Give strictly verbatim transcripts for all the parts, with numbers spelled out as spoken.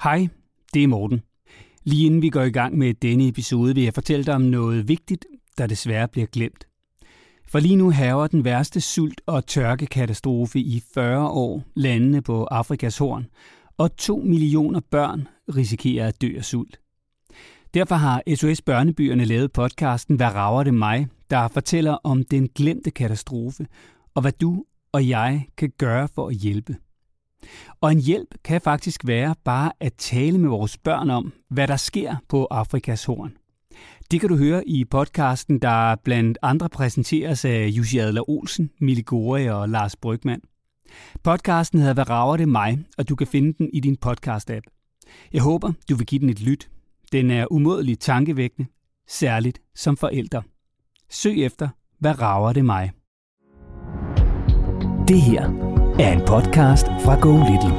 Hej, det er Morten. Lige inden vi går i gang med denne episode, vil jeg fortælle dig om noget vigtigt, der desværre bliver glemt. For lige nu hærger den værste sult- og tørkekatastrofe i fyrre år landene på Afrikas Horn, og to millioner børn risikerer at dø af sult. Derfor har S O S Børnebyerne lavet podcasten Hvad rager det mig?, der fortæller om den glemte katastrofe, og hvad du og jeg kan gøre for at hjælpe. Og en hjælp kan faktisk være bare at tale med vores børn om, hvad der sker på Afrikas Horn. Det kan du høre i podcasten, der blandt andre præsenteres af Jussi Adler-Olsen, Mille Gore og Lars Brygmann. Podcasten hedder Hvad rager det mig?, og du kan finde den i din podcast-app. Jeg håber, du vil give den et lyt. Den er umådeligt tankevækkende, særligt som forældre. Søg efter Hvad rager det mig? Det her er en podcast fra Go Little.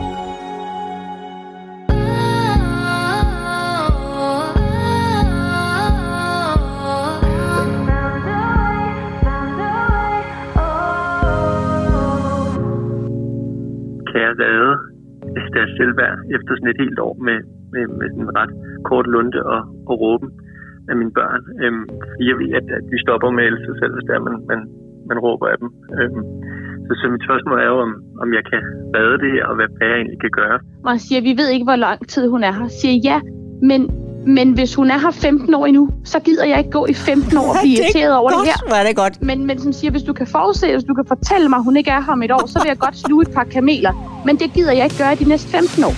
Kære Vade, deres selvværd efter sådan et helt år med, med, med sådan en ret kort lunte og, og råben af mine børn. Øhm, jeg ved, at, at de stopper med at elske sig selv, hvis der man, man, man råber af dem. Øhm, så, så mit spørgsmål er jo, om, om jeg kan bade det her, og hvad jeg egentlig kan gøre. Man siger, vi ved ikke, hvor lang tid hun er her. Siger ja, men, men hvis hun er her femten år endnu, så gider jeg ikke gå i femten år og blive irriteret over det her. Hvor er det godt. Men, men som siger, hvis du kan forudse, hvis du kan fortælle mig, at hun ikke er her om et år, så vil jeg godt sluge et par kameler. Men det gider jeg ikke gøre de næste femten år.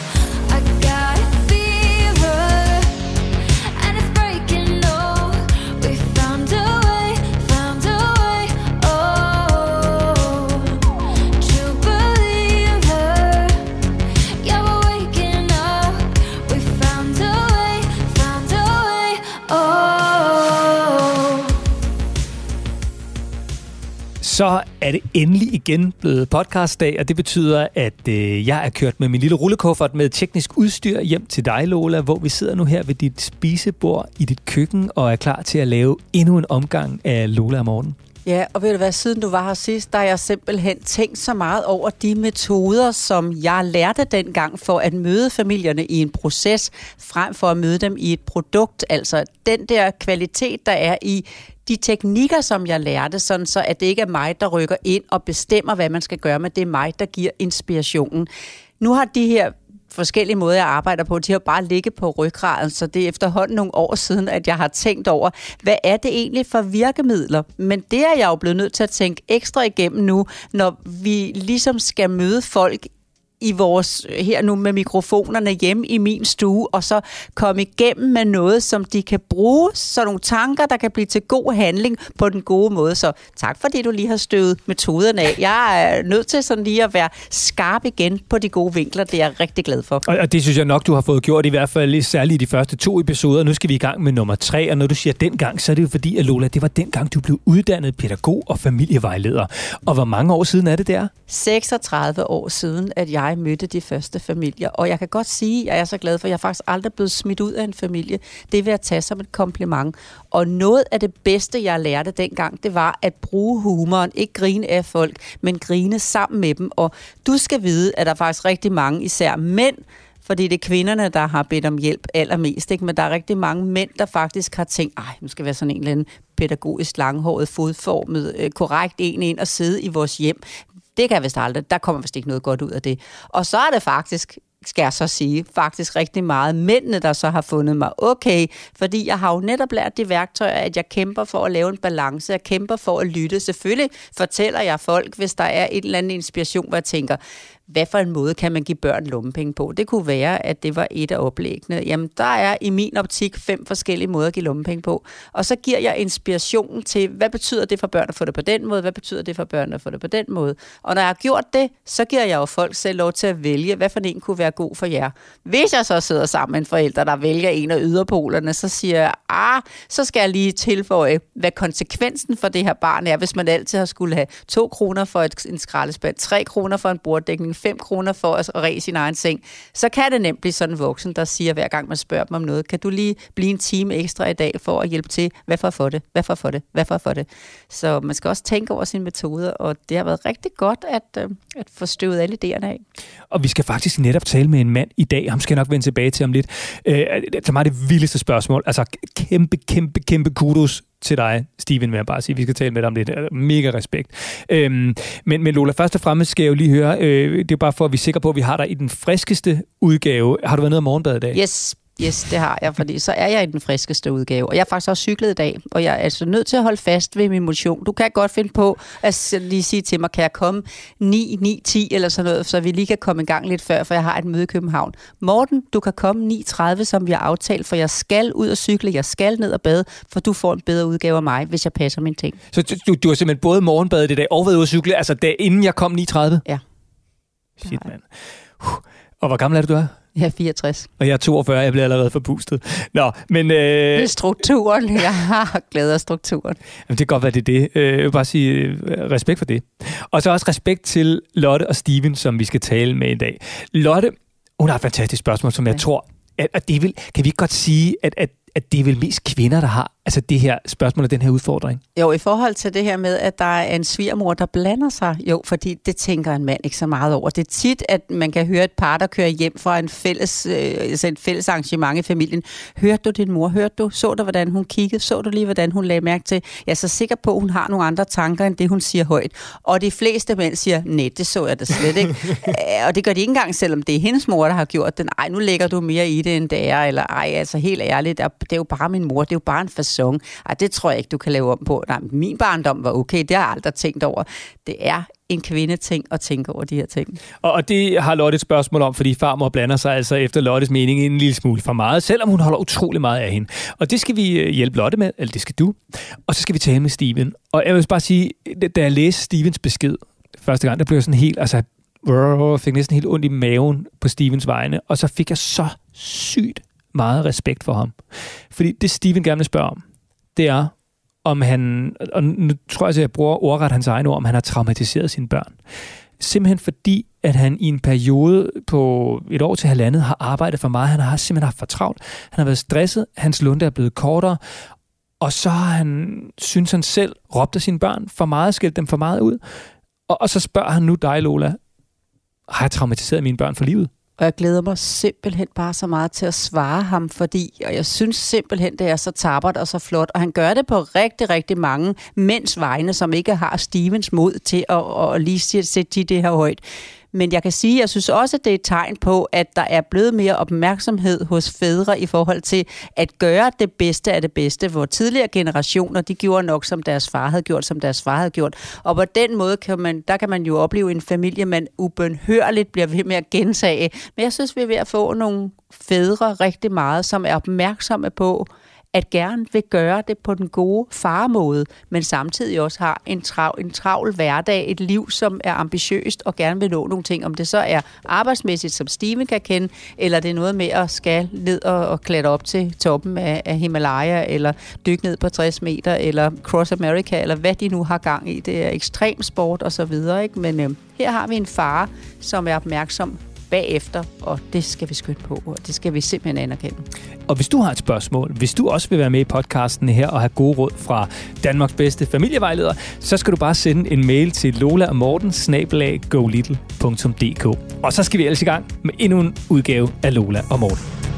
Så er det endelig igen blevet podcastdag, og det betyder, at øh, jeg er kørt med min lille rullekuffert med teknisk udstyr hjem til dig, Lola, hvor vi sidder nu her ved dit spisebord i dit køkken og er klar til at lave endnu en omgang af Lola og Morten. Ja, og ved du hvad, siden du var her sidst, der har jeg simpelthen tænkt så meget over de metoder, som jeg lærte dengang for at møde familierne i en proces, frem for at møde dem i et produkt. Altså den der kvalitet, der er i de teknikker, som jeg lærte, sådan så at det ikke er mig, der rykker ind og bestemmer, hvad man skal gøre, men det er mig, der giver inspirationen. Nu har de her forskellige måder, jeg arbejder på, de har bare ligget på ryggraden, så det er efterhånden nogle år siden, at jeg har tænkt over, hvad er det egentlig for virkemidler? Men det er jeg jo blevet nødt til at tænke ekstra igennem nu, når vi ligesom skal møde folk i vores, her nu med mikrofonerne hjemme i min stue, og så komme igennem med noget, som de kan bruge, så nogle tanker, der kan blive til god handling på den gode måde. Så tak fordi du lige har støvet metoderne af. Jeg er nødt til sådan lige at være skarp igen på de gode vinkler. Det er jeg rigtig glad for. Og det synes jeg nok, du har fået gjort, i hvert fald særligt i de første to episoder. Nu skal vi i gang med nummer tre, og når du siger dengang, så er det jo fordi, at Lola, det var dengang, du blev uddannet pædagog og familievejleder. Og hvor mange år siden er det der? seksogtredive år siden, at jeg mødte de første familier. Og jeg kan godt sige, at jeg er så glad for, at jeg faktisk aldrig blevet smidt ud af en familie. Det vil jeg tage som et kompliment. Og noget af det bedste, jeg lærte dengang, det var at bruge humoren. Ikke grine af folk, men grine sammen med dem. Og du skal vide, at der er faktisk rigtig mange, især mænd, fordi det er kvinderne, der har bedt om hjælp allermest. Ikke? Men der er rigtig mange mænd, der faktisk har tænkt, ej, nu skal være sådan en eller anden pædagogisk langhåret, fodformet, øh, korrekt en ind og sidde i vores hjem. Det kan jeg vist aldrig. Der kommer vist ikke noget godt ud af det. Og så er det faktisk, skal jeg så sige, faktisk rigtig meget mændene, der så har fundet mig okay, fordi jeg har jo netop lært de værktøjer, at jeg kæmper for at lave en balance, jeg kæmper for at lytte. Selvfølgelig fortæller jeg folk, hvis der er et eller andet inspiration, hvor jeg tænker, hvad for en måde kan man give børn lommepenge på? Det kunne være, at det var et af oplæggene. Jamen, der er i min optik fem forskellige måder at give lommepenge på. Og så giver jeg inspirationen til, hvad betyder det for børn at få det på den måde? Hvad betyder det for børn at få det på den måde? Og når jeg har gjort det, så giver jeg jo folk selv lov til at vælge, hvad for en kunne være god for jer. Hvis jeg så sidder sammen med en forælder, der vælger en af yderpolerne, så siger jeg, ah, så skal jeg lige tilføje, hvad konsekvensen for det her barn er, hvis man altid har skulle have to kroner for et, en skraldespand, tre kroner for en borddækning, fem kroner for at ræse sin egen seng, så kan det nemt blive sådan en voksen, der siger hver gang man spørger dem om noget, kan du lige blive en time ekstra i dag for at hjælpe til, hvad for at få det, hvad for at få det, hvad for at få det. Så man skal også tænke over sine metoder, og det har været rigtig godt at, at få støvet alle idéerne af. Og vi skal faktisk netop tale med en mand i dag, ham skal jeg nok vende tilbage til om lidt. Øh, det er mig det vildeste spørgsmål, altså kæmpe, kæmpe, kæmpe kudos til dig, Steven, vil jeg bare sige. Vi skal tale med dig om det. Mega respekt. Øhm, men, men Lola, først og fremmest skal jeg jo lige høre, øh, det er bare for, at vi er sikre på, at vi har dig i den friskeste udgave. Har du været nede om morgenbad i dag? Yes. Yes, det har jeg, fordi så er jeg i den friskeste udgave. Og jeg har faktisk også cyklet i dag, og jeg er altså nødt til at holde fast ved min motion. Du kan godt finde på at lige sige til mig, kan jeg komme ni, ni, ti eller sådan noget, så vi lige kan komme i gang lidt før, for jeg har et møde i København. Morten, du kan komme ni tredive, som vi har aftalt, for jeg skal ud og cykle, jeg skal ned og bade, for du får en bedre udgave af mig, hvis jeg passer mine ting. Så du, du har simpelthen både morgenbadet i dag og været ude at cykle, altså da, inden jeg kom ni tredive? Ja. Shit, mand. Og hvor gammel er du, du er? Jeg er fireogtres. Og jeg er toogfyrre, jeg bliver allerede forpustet. Nå, men... Øh... Det er strukturen. Jeg har glædet af strukturen. Jamen, det kan godt være, det er det. Jeg vil bare sige øh, respekt for det. Og så også respekt til Lotte og Steven, som vi skal tale med i dag. Lotte, hun har et fantastisk spørgsmål, som jeg ja. tror, at, at det vil... Kan vi ikke godt sige, at, at, at det er vel mest kvinder, der har altså det her spørgsmål og den her udfordring? Jo, i forhold til det her med, at der er en svigermor, der blander sig. Jo, fordi det tænker en mand ikke så meget over. Det er tit, at man kan høre et par, der kører hjem fra en fælles, øh, altså et fælles arrangement i familien. Hørte du din mor? Hørte du? Så du, hvordan hun kiggede? Så du lige, hvordan hun lagde mærke til? Jeg er så sikker på, at hun har nogle andre tanker, end det, hun siger højt. Og de fleste mænd siger, nej, det så jeg da slet ikke. Og det gør de ikke engang, selvom det er hendes mor, der har gjort den. Ej, nu lægger du mere i det, end det er. Eller ej, altså helt ærligt, det er jo bare min mor. Det er jo bare en facon. Ej, det tror jeg ikke, du kan lave om på. Nej, min barndom var okay, det har jeg aldrig tænkt over. Det er en kvindeting at tænke over de her ting. Og det har Lotte et spørgsmål om, fordi farmor blander sig altså efter Lottes mening en lille smule for meget, selvom hun holder utrolig meget af hende. Og det skal vi hjælpe Lotte med, eller det skal du. Og så skal vi tale med Steven. Og jeg vil bare sige, da jeg læste Stevens besked første gang, der blev jeg sådan helt, altså, jeg fik næsten helt ondt i maven på Stevens vegne, og så fik jeg så sygt meget respekt for ham. Fordi det Steven gerne vil spørge om, det er, om han, og nu tror jeg, at jeg bruger ordret hans egne ord, om han har traumatiseret sine børn. Simpelthen fordi, at han i en periode på et år til halvandet har arbejdet for meget. Han har simpelthen haft for travlt. Han har været stresset. Hans lunte er blevet kortere. Og så har han, synes han selv, råbt af sine børn for meget, skældt dem for meget ud. Og, og så spørger han nu dig, Lola, har jeg traumatiseret mine børn for livet? Og jeg glæder mig simpelthen bare så meget til at svare ham, fordi og jeg synes simpelthen, det er så tappert og så flot. Og han gør det på rigtig, rigtig mange mænds vegne, som ikke har Stevens mod til at, at lige sætte det her højt. Men jeg kan sige, at jeg synes også, at det er et tegn på, at der er blevet mere opmærksomhed hos fædre i forhold til at gøre det bedste af det bedste, hvor tidligere generationer, de gjorde nok, som deres far havde gjort, som deres far havde gjort. Og på den måde kan man, der kan man jo opleve en familie, man ubønhørligt bliver ved med at gentage. Men jeg synes, vi er ved at få nogle fædre rigtig meget, som er opmærksomme på, at gerne vil gøre det på den gode farmåde, men samtidig også har en, trav, en travl hverdag, et liv, som er ambitiøst og gerne vil nå nogle ting. Om det så er arbejdsmæssigt, som Steven kan kende, eller det er noget med at skal ned og, og klatre op til toppen af, af Himalaya, eller dykke ned på tres meter, eller Cross America, eller hvad de nu har gang i. Det er ekstrem sport og så videre, ikke? Men øh, her har vi en far, som er opmærksom bagefter, og det skal vi skynde på, og det skal vi simpelthen anerkende. Og hvis du har et spørgsmål, hvis du også vil være med i podcasten her og have gode råd fra Danmarks bedste familievejleder, så skal du bare sende en mail til lola og morten snabel-a go little punktum d k. Og så skal vi ellers i gang med endnu en udgave af Lola og Morten.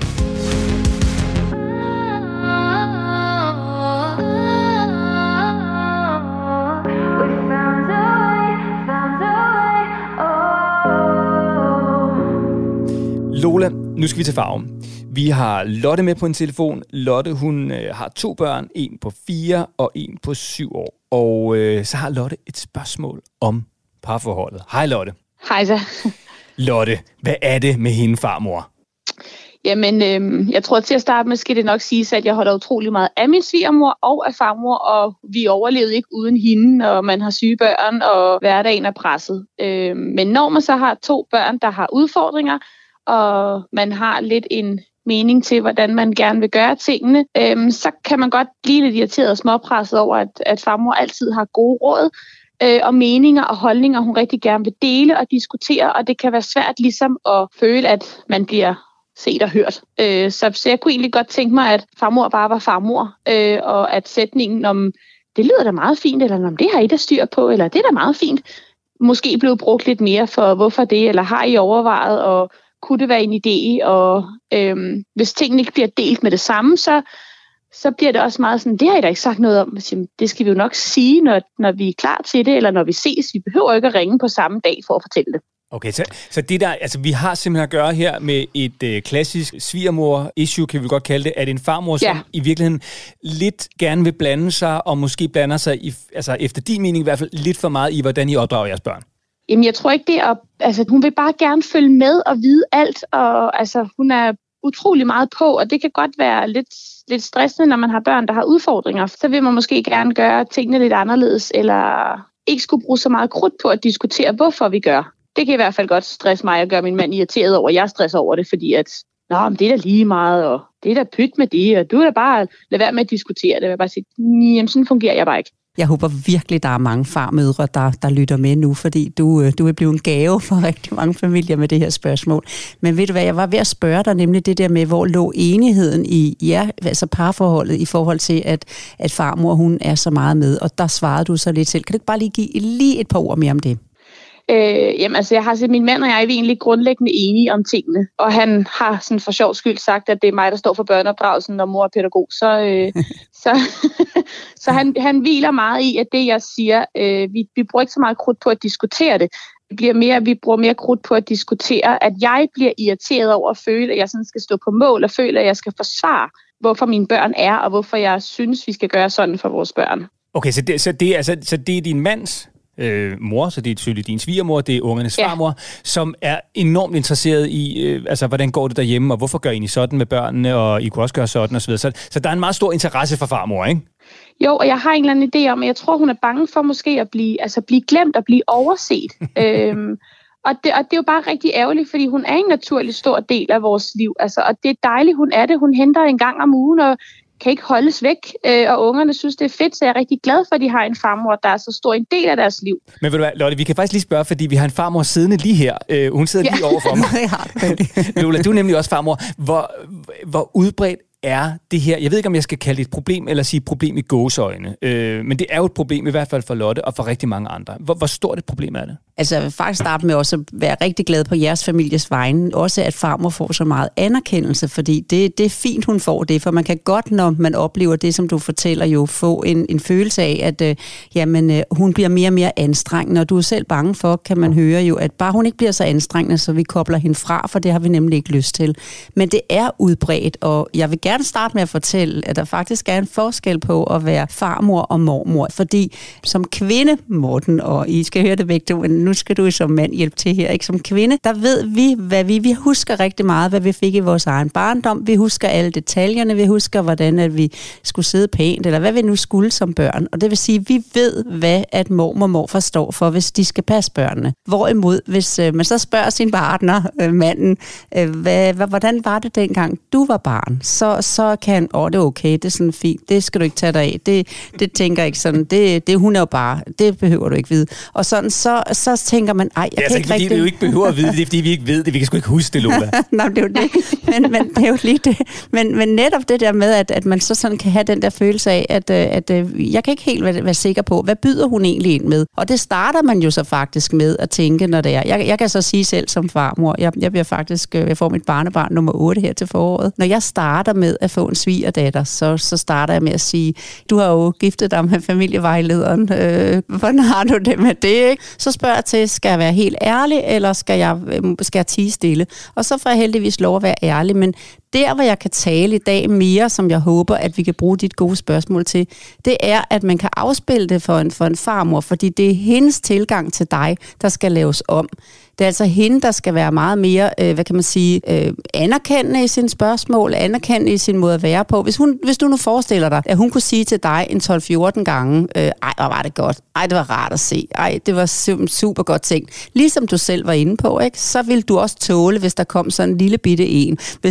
Lola, nu skal vi til farven. Vi har Lotte med på en telefon. Lotte, hun øh, har to børn, en på fire og en på syv år. Og øh, så har Lotte et spørgsmål om parforholdet. Hej Lotte. Hej så. Lotte, hvad er det med hende farmor? Jamen, øh, jeg tror til at starte med, skal det nok siges, at jeg holder utrolig meget af min svigermor og af farmor, og vi overlevede ikke uden hende, når man har syge børn, og hverdagen er presset. Øh, men når man så har to børn, der har udfordringer, og man har lidt en mening til, hvordan man gerne vil gøre tingene, øhm, så kan man godt blive lidt irriteret og småpresset over, at, at farmor altid har gode råd. øh, og meninger og holdninger, hun rigtig gerne vil dele og diskutere, og det kan være svært ligesom at føle, at man bliver set og hørt. Øh, så, så jeg kunne egentlig godt tænke mig, at farmor bare var farmor, øh, og at sætningen om, det lyder da meget fint, eller om det har I da styr på, eller det er da meget fint, måske blev brugt lidt mere for, hvorfor det, eller har I overvejet, og kunne det være en idé, og øhm, hvis tingene ikke bliver delt med det samme, så, så bliver det også meget sådan, det har I da ikke sagt noget om, det skal vi jo nok sige, når, når vi er klar til det, eller når vi ses, vi behøver ikke at ringe på samme dag for at fortælle det. Okay, så, så det der, altså vi har simpelthen at gøre her med et øh, klassisk svigermor-issue, kan vi godt kalde det, at en farmor, som ja. i virkeligheden lidt gerne vil blande sig, og måske blander sig, i, altså efter din mening i hvert fald, lidt for meget i, hvordan I opdrager jeres børn. Jamen, jeg tror ikke det er, altså hun vil bare gerne følge med og vide alt, og altså hun er utrolig meget på, og det kan godt være lidt, lidt stressende, når man har børn, der har udfordringer. Så vil man måske gerne gøre tingene lidt anderledes, eller ikke skulle bruge så meget krudt på at diskutere, hvorfor vi gør. Det kan i hvert fald godt stresse mig at gøre min mand irriteret over, jeg stresser over det, fordi at, nå, men det er da lige meget, og det er da pyt med det, og du er da bare lade være med at diskutere det. Jeg vil bare sige, jamen sådan fungerer jeg bare ikke. Jeg håber virkelig, der er mange farmødre, der, der lytter med nu, fordi du, du er blevet en gave for rigtig mange familier med det her spørgsmål. Men ved du hvad, jeg var ved at spørge dig nemlig det der med, hvor lå enigheden i ja, altså parforholdet i forhold til, at, at farmor hun er så meget med, og der svarede du så lidt selv. Kan du ikke bare lige give lige et par ord mere om det? Øh, jamen altså, jeg har set, min mand og jeg er egentlig grundlæggende enige om tingene, og han har sådan for sjov skyld sagt, at det er mig, der står for børneopdragelsen, når mor er pædagog, så, øh, så, så han, han hviler meget i, at det jeg siger, øh, vi, vi bruger ikke så meget krudt på at diskutere det, det bliver mere, vi bruger mere krudt på at diskutere, at jeg bliver irriteret over at føle, at jeg sådan skal stå på mål, og føle, at jeg skal forsvare, hvorfor mine børn er, og hvorfor jeg synes, vi skal gøre sådan for vores børn. Okay, så det, så det, altså, så det er din mands Øh, mor, så det er tydeligt din svigermor, det er ungernes ja. farmor, som er enormt interesseret i, øh, altså hvordan går det derhjemme, og hvorfor gør I sådan med børnene, og I kunne også gøre sådan, og så videre. Så, så der er en meget stor interesse for farmor, ikke? Jo, og jeg har en eller anden idé om, at jeg tror, hun er bange for måske at blive, altså blive glemt og blive overset. øhm, og, det, og det er jo bare rigtig ærgerligt, fordi hun er en naturlig stor del af vores liv, altså, og det er dejligt, hun er det. Hun henter en gang om ugen, og kan ikke holdes væk, øh, og ungerne synes, det er fedt, så jeg er rigtig glad for, at de har en farmor, der er så stor en del af deres liv. Men ved du hvad, Lotte, vi kan faktisk lige spørge, fordi vi har en farmor siddende lige her. Øh, hun sidder ja. lige over for mig. Lola, du er nemlig også farmor. Hvor, hvor udbredt er det her, jeg ved ikke, om jeg skal kalde det et problem, eller sige problem i gåseøjne, øh, men det er jo et problem, i hvert fald for Lotte, og for rigtig mange andre. Hvor, hvor stort et problem er det? Altså, jeg vil faktisk starte med også at være rigtig glad på jeres families vegne. Også at farmor får så meget anerkendelse, fordi det, det er fint, hun får det. For man kan godt, når man oplever det, som du fortæller, jo få en, en følelse af, at øh, jamen, øh, hun bliver mere og mere anstrengende. Og du er selv bange for, kan man høre jo, at bare hun ikke bliver så anstrengende, så vi kobler hende fra, for det har vi nemlig ikke lyst til. Men det er udbredt, og jeg vil gerne starte med at fortælle, at der faktisk er en forskel på at være farmor og mormor. Fordi som kvinde, Morten, og I skal høre det begge to, nu skal du som mand hjælpe til her, ikke? Som kvinde, der ved vi, hvad vi, vi husker rigtig meget, hvad vi fik i vores egen barndom. Vi husker alle detaljerne, vi husker, hvordan at vi skulle sidde pænt, eller hvad vi nu skulle som børn. Og det vil sige, vi ved, hvad at mormor og morfar står for, hvis de skal passe børnene. Hvorimod, hvis øh, man så spørger sin partner, øh, manden, øh, hvad, hvordan var det dengang du var barn, så, så kan han, åh, det er okay, det er sådan fint, det skal du ikke tage dig af, det, det tænker jeg ikke sådan, det, det hun er jo bare, det behøver du ikke vide. Og sådan, så, så tænker man, ej, jeg det er kan altså ikke fordi, rigtig... vi jo ikke behøver at vide det, det er fordi, vi ikke ved det, vi kan sgu ikke huske det, Lola. Nå, det er jo det, men, men det er jo lige det. Men, men netop det der med, at, at man så sådan kan have den der følelse af, at, at, at jeg kan ikke helt være, være sikker på, hvad byder hun egentlig ind med? Og det starter man jo så faktisk med at tænke, når det er. Jeg, jeg kan så sige selv som farmor, jeg, jeg bliver faktisk, jeg får mit barnebarn nummer otte her til foråret. Når jeg starter med at få en svigerdatter, så, så starter jeg med at sige, du har jo giftet dig med familievejlederen, øh, hvordan har du det med det, ikke? Så spørger jeg til, skal jeg være helt ærlig, eller skal jeg, skal jeg tie stille? Og så får jeg heldigvis lov at være ærlig, men der, hvor jeg kan tale i dag mere, som jeg håber, at vi kan bruge dit gode spørgsmål til, det er, at man kan afspille det for en, for en farmor, fordi det er hendes tilgang til dig, der skal laves om. Det er altså hende, der skal være meget mere, øh, hvad kan man sige, øh, anerkendende i sine spørgsmål, anerkendende i sin måde at være på. Hvis, hun, hvis du nu forestiller dig, at hun kunne sige til dig en tolv fjorten gange, øh, ej, hvor var det godt, ej, det var rart at se, ej, det var super godt tænkt. Ligesom du selv var inde på, ikke? Så vil du også tåle, hvis der kom sådan en lille bitte en. Hvis den så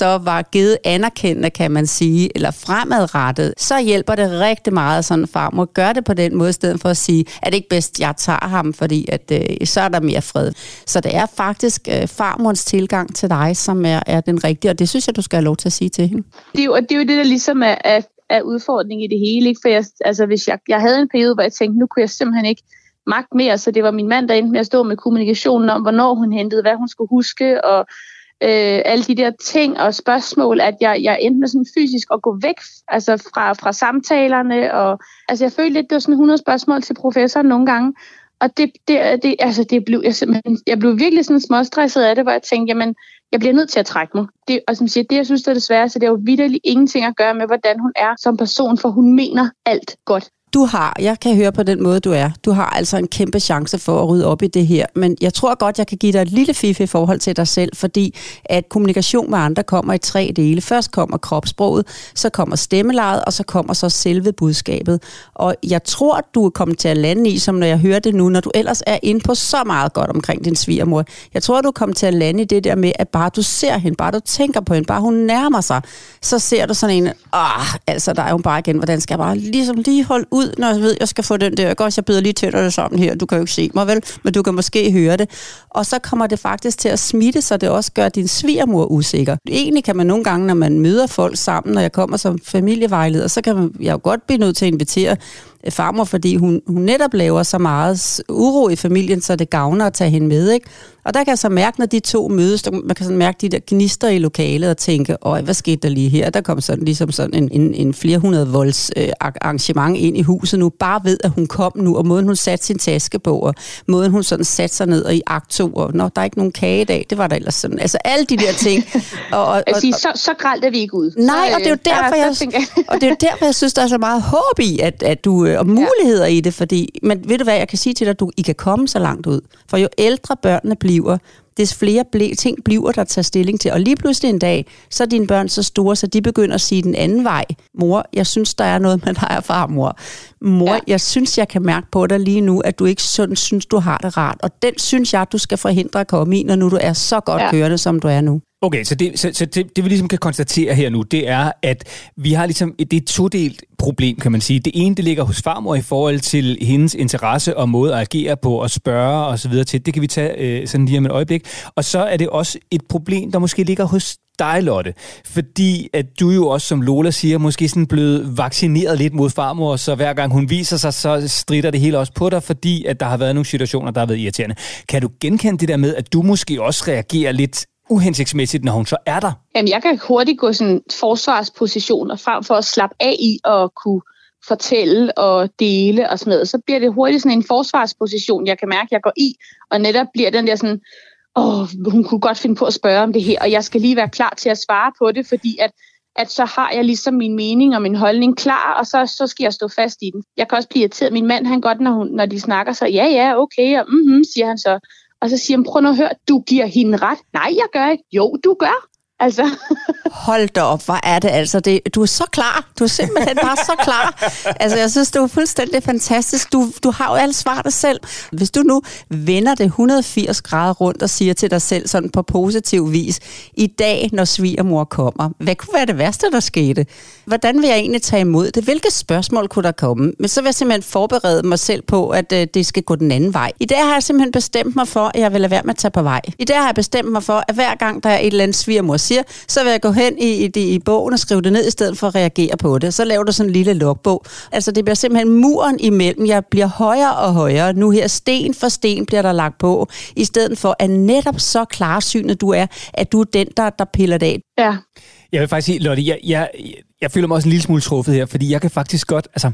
så var givet anerkendende, kan man sige, eller fremadrettet, så hjælper det rigtig meget, sådan farmor gør det på den måde, i stedet for at sige, at det ikke bedst, jeg tager ham, fordi at, øh, så er der mere fred. Så det er faktisk øh, farmors tilgang til dig, som er, er den rigtige, og det synes jeg, du skal have lov til at sige til hende. Det er jo det, er jo det der ligesom er, er, er udfordringen i det hele, ikke? For jeg, altså, hvis jeg, jeg havde en periode, hvor jeg tænkte, nu kunne jeg simpelthen ikke magt mere, så det var min mand, der endte med at stå med kommunikationen om, hvornår hun hentede, hvad hun skulle huske, og øh, alle de der ting og spørgsmål, at jeg, jeg endte med sådan fysisk at gå væk altså fra, fra samtalerne, og altså jeg følte lidt, det var sådan hundrede spørgsmål til professoren nogle gange, og det, det, det, altså det blev jeg simpelthen, jeg blev virkelig sådan småstresset af det, hvor jeg tænkte, jamen, jeg bliver nødt til at trække mig. Det, og som siger, det jeg synes, det er det sværeste, det er jo vitterligt ingenting at gøre med, hvordan hun er som person, for hun mener alt godt. Du har, jeg kan høre på den måde, du er, du har altså en kæmpe chance for at rydde op i det her, men jeg tror godt, jeg kan give dig et lille fif i forhold til dig selv, fordi at kommunikation med andre kommer i tre dele. Først kommer kropssproget, så kommer stemmelejet, og så kommer så selve budskabet. Og jeg tror, du er kommet til at lande i, som når jeg hører det nu, når du ellers er inde på så meget godt omkring din svigermor. Jeg tror, du er kommet til at lande i det der med, at bare du ser hende, bare du tænker på hende, bare hun nærmer sig, så ser du sådan en, ah, altså der er jo bare igen, hvordan skal jeg bare ligesom lige holde ud, når jeg ved, jeg skal få den der. Godt, jeg byder lige tænderne sammen her. Du kan jo ikke se mig, vel? Men du kan måske høre det. Og så kommer det faktisk til at smitte, så det også gør din svigermor usikker. Egentlig kan man nogle gange, når man møder folk sammen, når jeg kommer som familievejleder, så kan man, jeg jo godt blive nødt til at invitere farmor, fordi hun, hun netop laver så meget uro i familien, så det gavner at tage hende med, ikke? Og der kan jeg så mærke, når de to mødes, man kan sådan mærke de der gnister i lokalet og tænke, øj, hvad skete der lige her? Der kom sådan ligesom sådan en, en, en flere hundrede volds øh, arrangement ind i huset nu, bare ved, at hun kom nu, og måden hun satte sin taske på, og måden hun sådan satte sig ned og i akt to, og når der er ikke nogen kage i dag, det var der ellers sådan. Altså alle de der ting. Og, og, og, sige, så, så gralt er vi ikke ud. Nej, og det er jo derfor, jeg, og det er jo derfor, jeg synes, der er så meget håb i, at, at du, og muligheder ja. i det, fordi, men ved du hvad, jeg kan sige til dig, at du, I kan komme så langt ud. For jo ældre børnene bliver, des flere ble, ting bliver der tager stilling til. Og lige pludselig en dag, så er dine børn så store, så de begynder at sige den anden vej. Mor, jeg synes, der er noget med dig og farmor. Mor, ja. jeg synes, jeg kan mærke på dig lige nu, at du ikke sådan synes, du har det rart. Og den synes jeg, du skal forhindre at komme i, når nu du er så godt ja. kørende, som du er nu. Okay, så, det, så, så det, det vi ligesom kan konstatere her nu, det er, at vi har ligesom, det er et todelt problem, kan man sige. Det ene, det ligger hos farmor i forhold til hendes interesse og måde at agere på og spørge og så videre til. Det kan vi tage øh, sådan lige om et øjeblik. Og så er det også et problem, der måske ligger hos dig, Lotte. Fordi at du jo også, som Lola siger, måske sådan blevet vaccineret lidt mod farmor, så hver gang hun viser sig, så stritter det hele også på dig, fordi at der har været nogle situationer, der har været irriterende. Kan du genkende det der med, at du måske også reagerer lidt uhensigtsmæssigt, når hun så er der? Jamen, jeg kan hurtigt gå sådan forsvarspositioner frem for at slappe af i og kunne fortælle og dele og sådan noget. Så bliver det hurtigt sådan en forsvarsposition, jeg kan mærke, jeg går i, og netop bliver den der sådan, åh, hun kunne godt finde på at spørge om det her, og jeg skal lige være klar til at svare på det, fordi at, at så har jeg ligesom min mening og min holdning klar, og så, så skal jeg stå fast i den. Jeg kan også blive irriteret. Min mand, han godt, når, hun, når de snakker, så ja, ja, okay, og mhm, siger han så. Og så siger han, prøv nu at høre, du giver hende ret. Nej, jeg gør ikke. Jo, du gør. Altså. Hold da op, hvor er det altså. Det, du er så klar. Du er simpelthen bare så klar. Altså, jeg synes, det er fuldstændig fantastisk. Du, du har jo alle svaret selv. Hvis du nu vender det et hundrede og firs grader rundt og siger til dig selv sådan på positiv vis, i dag, når svigermor kommer, hvad kunne være det værste, der skete? Hvordan vil jeg egentlig tage imod det? Hvilke spørgsmål kunne der komme? Men så vil jeg simpelthen forberede mig selv på, at øh, det skal gå den anden vej. I dag har jeg simpelthen bestemt mig for, at jeg vil lade være med at tage på vej. I dag har jeg bestemt mig for, at hver gang der er et eller andet svigermor siger, så vil jeg gå hen i, i, i bogen og skrive det ned, i stedet for at reagere på det. Så laver du sådan en lille logbog. Altså, det bliver simpelthen muren imellem. Jeg bliver højere og højere. Nu her, sten for sten bliver der lagt på, i stedet for, at netop så klarsynet du er, at du er den, der, der piller det af. Ja. Jeg vil faktisk sige, Lotte, jeg, jeg, jeg føler mig også en lille smule truffet her, fordi jeg kan faktisk godt, altså,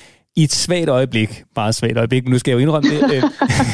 i et svagt øjeblik, meget svagt øjeblik, men nu skal jeg jo indrømme det, øh,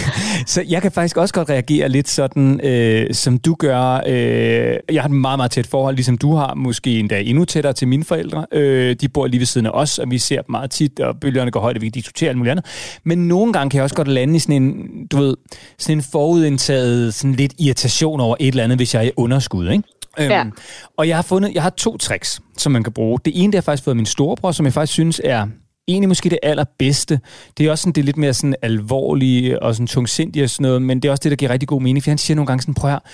så jeg kan faktisk også godt reagere lidt sådan, øh, som du gør. Øh, jeg har et meget, meget tæt forhold, ligesom du har, måske endda endnu tættere til mine forældre. Øh, de bor lige ved siden af os, og vi ser dem meget tit, og bølgerne går højt, og vi diskuterer alt muligt andet. Men nogle gange kan jeg også godt lande i sådan en, du ved, sådan en forudindtaget, sådan lidt irritation over et eller andet, hvis jeg er i underskud, ikke? Ja. Øhm, og jeg har fundet, jeg har to tricks, som man kan bruge. Det ene, det har faktisk fået min storebror, som jeg faktisk synes er egentlig måske det allerbedste. Det er også sådan, det er lidt mere sådan alvorlige og sådan tungsindige og sådan noget, men det er også det, der giver rigtig god mening, for han siger nogle gange sådan, prøv her,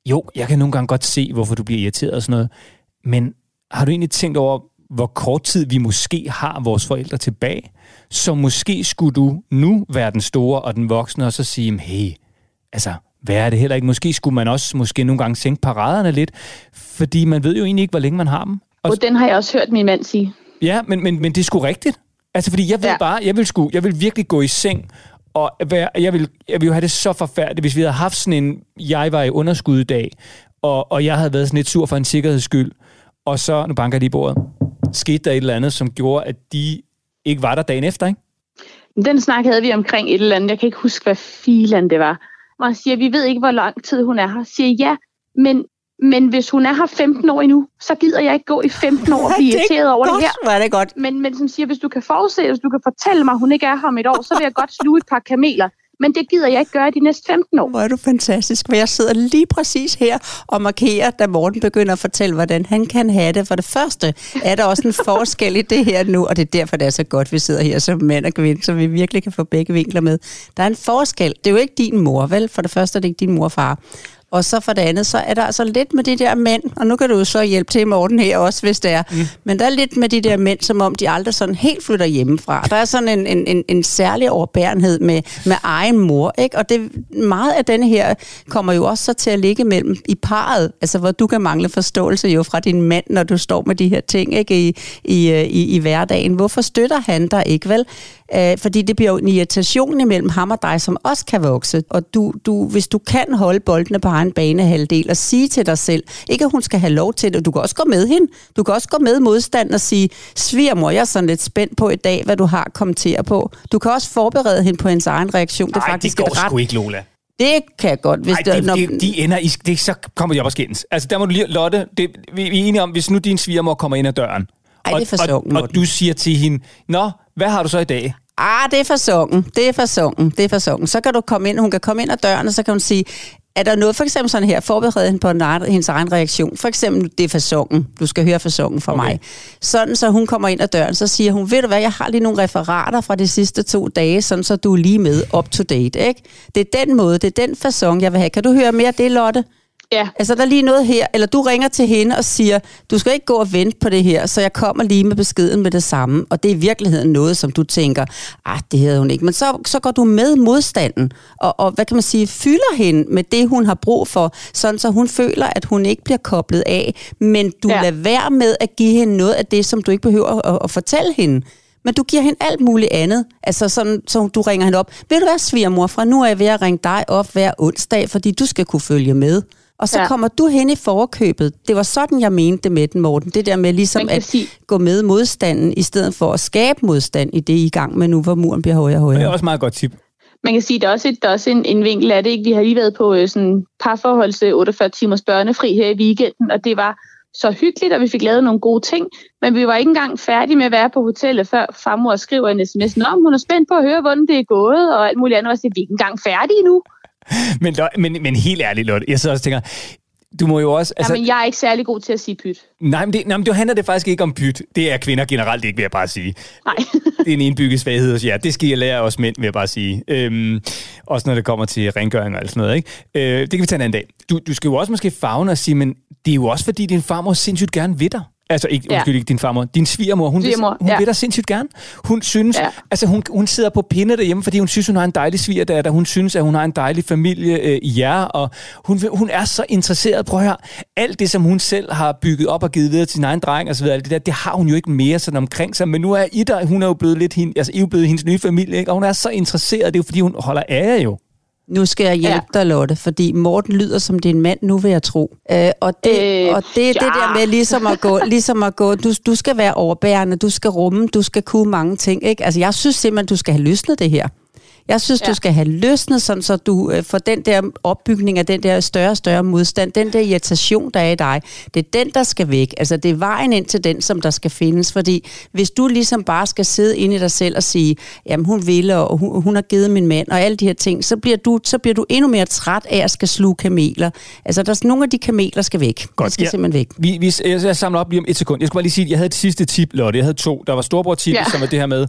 jo, jeg kan nogle gange godt se, hvorfor du bliver irriteret og sådan noget, men har du egentlig tænkt over, hvor kort tid vi måske har vores forældre tilbage? Så måske skulle du nu være den store og den voksne, og så sige, hey, altså, hvad er det heller ikke? Måske skulle man også måske nogle gange sænke paraderne lidt, fordi man ved jo egentlig ikke, hvor længe man har dem. Og, og den har jeg også hørt min mand sige. Ja, men, men, men det er sgu rigtigt. Altså, fordi jeg ved ja. bare, jeg vil, sgu, jeg vil virkelig gå i seng, og være, jeg, vil, jeg vil jo have det så forfærdeligt, hvis vi havde haft sådan en, jeg var i underskud i dag, og, og jeg havde været sådan lidt sur for en sikkerheds skyld, og så, nu banker jeg lige i bordet, skete der et eller andet, som gjorde, at de ikke var der dagen efter, ikke? Den snak havde vi omkring et eller andet. Jeg kan ikke huske, hvad filen det var. Man siger, vi ved ikke, hvor lang tid hun er her. Siger ja, men, men hvis hun er her femten år endnu, så gider jeg ikke gå i femten år og blive irriteret over det her. Var det godt. Men, men som siger, hvis du kan forudse, hvis du kan fortælle mig, at hun ikke er her om et år, så vil jeg godt sluge et par kameler. Men det gider jeg ikke gøre de næste femten år. Hvor er du fantastisk, for jeg sidder lige præcis her og markerer, da Morten begynder at fortælle, hvordan han kan have det. For det første er der også en forskel i det her nu, og det er derfor, det er så godt, vi sidder her som mand og kvinde, så vi virkelig kan få begge vinkler med. Der er en forskel. Det er jo ikke din mor, vel? For det første er det ikke din mor og far. Og så for det andet, så er der altså lidt med de der mænd, og nu kan du jo så hjælpe til Morten her også, hvis det er, mm. men der er lidt med de der mænd, som om de aldrig sådan helt flytter hjemmefra. Der er sådan en, en, en, en særlig overbærenhed med, med egen mor, ikke? Og det, meget af denne her kommer jo også så til at ligge mellem i parret, altså hvor du kan mangle forståelse jo fra din mand, når du står med de her ting, ikke? I, i, i, i hverdagen. Hvorfor støtter han dig ikke, vel? Uh, fordi det bliver jo en irritation imellem ham og dig, som også kan vokse. Og du, du, hvis du kan holde boldene på en banehalvdel og sige til dig selv, ikke at hun skal have lov til det, du kan også gå med hende. Du kan også gå med modstand og sige, svigermor, jeg er sådan lidt spændt på i dag, hvad du har at kommentere på. Du kan også forberede hende på hendes egen reaktion. Nej, det, det går sgu ikke, Lola. Det kan jeg godt. Hvis Ej, det, når... det, de ender i... Det, så kommer de op og skændes. Altså, der må du lige... Lotte, det, vi er enige om, hvis nu din svigermor kommer ind ad døren, Ej, det er for og, og, og du siger til hende, nå, hvad har du så i dag? Ah, det er fasongen. Det er fasongen. Det er fasongen. Så kan du komme ind, hun kan komme ind ad døren, og så kan hun sige, er der noget, for eksempel sådan her, forberede hende på en, hendes egen reaktion. For eksempel, det er fasongen. Du skal høre fasongen fra okay. mig. Sådan, så hun kommer ind ad døren, så siger hun, ved du hvad, jeg har lige nogle referater fra de sidste to dage, sådan så du er lige med up to date, ikke? Det er den måde, det er den fason, jeg vil have. Kan du høre mere af det, Lotte? Ja. Altså, der er lige noget her, eller du ringer til hende og siger, du skal ikke gå og vente på det her, så jeg kommer lige med beskeden med det samme, og det er i virkeligheden noget, som du tænker, ah, det havde hun ikke, men så, så går du med modstanden, og, og hvad kan man sige, fylder hende med det, hun har brug for, sådan så hun føler, at hun ikke bliver koblet af, men du ja. lader være med at give hende noget af det, som du ikke behøver at, at fortælle hende. Men du giver hende alt muligt andet. Altså sådan, så du ringer hende op. Vil du være svigermor fra nu af ved at ringe dig op hver onsdag, fordi du skal kunne følge med. Og så ja. kommer du hen i forkøbet. Det var sådan, jeg mente det med den, Morten. Det der med ligesom at sige... gå med modstanden, i stedet for at skabe modstand i det, I gang med nu, hvor muren bliver højere og højere. Det er også meget godt tip. Man kan sige, at der er også, et, der er også en, en vinkel af det. Ikke? Vi har lige været på øh, sådan parforholds otteogfyrre timers børnefri her i weekenden, og det var så hyggeligt, og vi fik lavet nogle gode ting, men vi var ikke engang færdige med at være på hotellet, før farmor skriver en sms, nå, hun er spændt på at høre, hvordan det er gået, og alt muligt andet, og så er vi ikke engang færdige nu. Men, men, men helt ærligt, Lotte, jeg så også tænker, du må jo også... Altså, Jamen, jeg er ikke særlig god til at sige pyt. Nej, men det, nej, men det handler det faktisk ikke om pyt. Det er kvinder generelt ikke, vil jeg bare sige. Nej. Det er en indbygget svaghed hos jer. Det skal jeg lære os mænd, vil jeg bare sige. Øhm, også når det kommer til rengøring og alt sådan noget, ikke? Øh, det kan vi tage en anden dag. Du, du skal jo også måske favne og sige, men det er jo også, fordi din farmor sindssygt gerne vil dig. Altså, ikke, ja. undskyld, ikke din farmor. Din svigermor, hun, svigermor, vil, hun ja. vil dig sindssygt gerne. Hun synes, ja. altså hun, hun sidder på pinde derhjemme, fordi hun synes, hun har en dejlig svigerdatter. Hun synes, at hun har en dejlig familie øh, i jer, og hun, hun er så interesseret. Prøv at høre, alt det, som hun selv har bygget op og givet videre til sin egen dreng og så videre, det der, det har hun jo ikke mere sådan omkring sig. Men nu er I der, hun er jo blevet lidt hende, altså I er jo blevet hendes nye familie, ikke? Og hun er så interesseret. Det er jo, fordi hun holder af jer jo. Nu skal jeg hjælpe ja. dig, Lotte, fordi Morten lyder som din mand, nu vil jeg tro. Øh, og det, øh, og det er ja. det der med ligesom at gå, ligesom at gå du, du skal være overbærende, du skal rumme, du skal kunne mange ting, ikke? Altså, jeg synes simpelthen, du skal have løsnet det her. Jeg synes, ja. du skal have løsnet, sådan, så du øh, får den der opbygning af den der større og større modstand, den der irritation, der er i dig, det er den, der skal væk. Altså, det er vejen ind til den, som der skal findes, fordi hvis du ligesom bare skal sidde inde i dig selv og sige, jamen hun vil, og hun, hun har givet min mand, og alle de her ting, så bliver du, så bliver du endnu mere træt af at skal sluge kameler. Altså, der er nogle af de kameler, skal væk. Godt. Det skal ja. simpelthen væk. Vi, vi, jeg samler op lige om et sekund. Jeg skal bare lige sige, at jeg havde et sidste tip, Lotte. Jeg havde to. Der var storebror-tip, ja. som var det her med,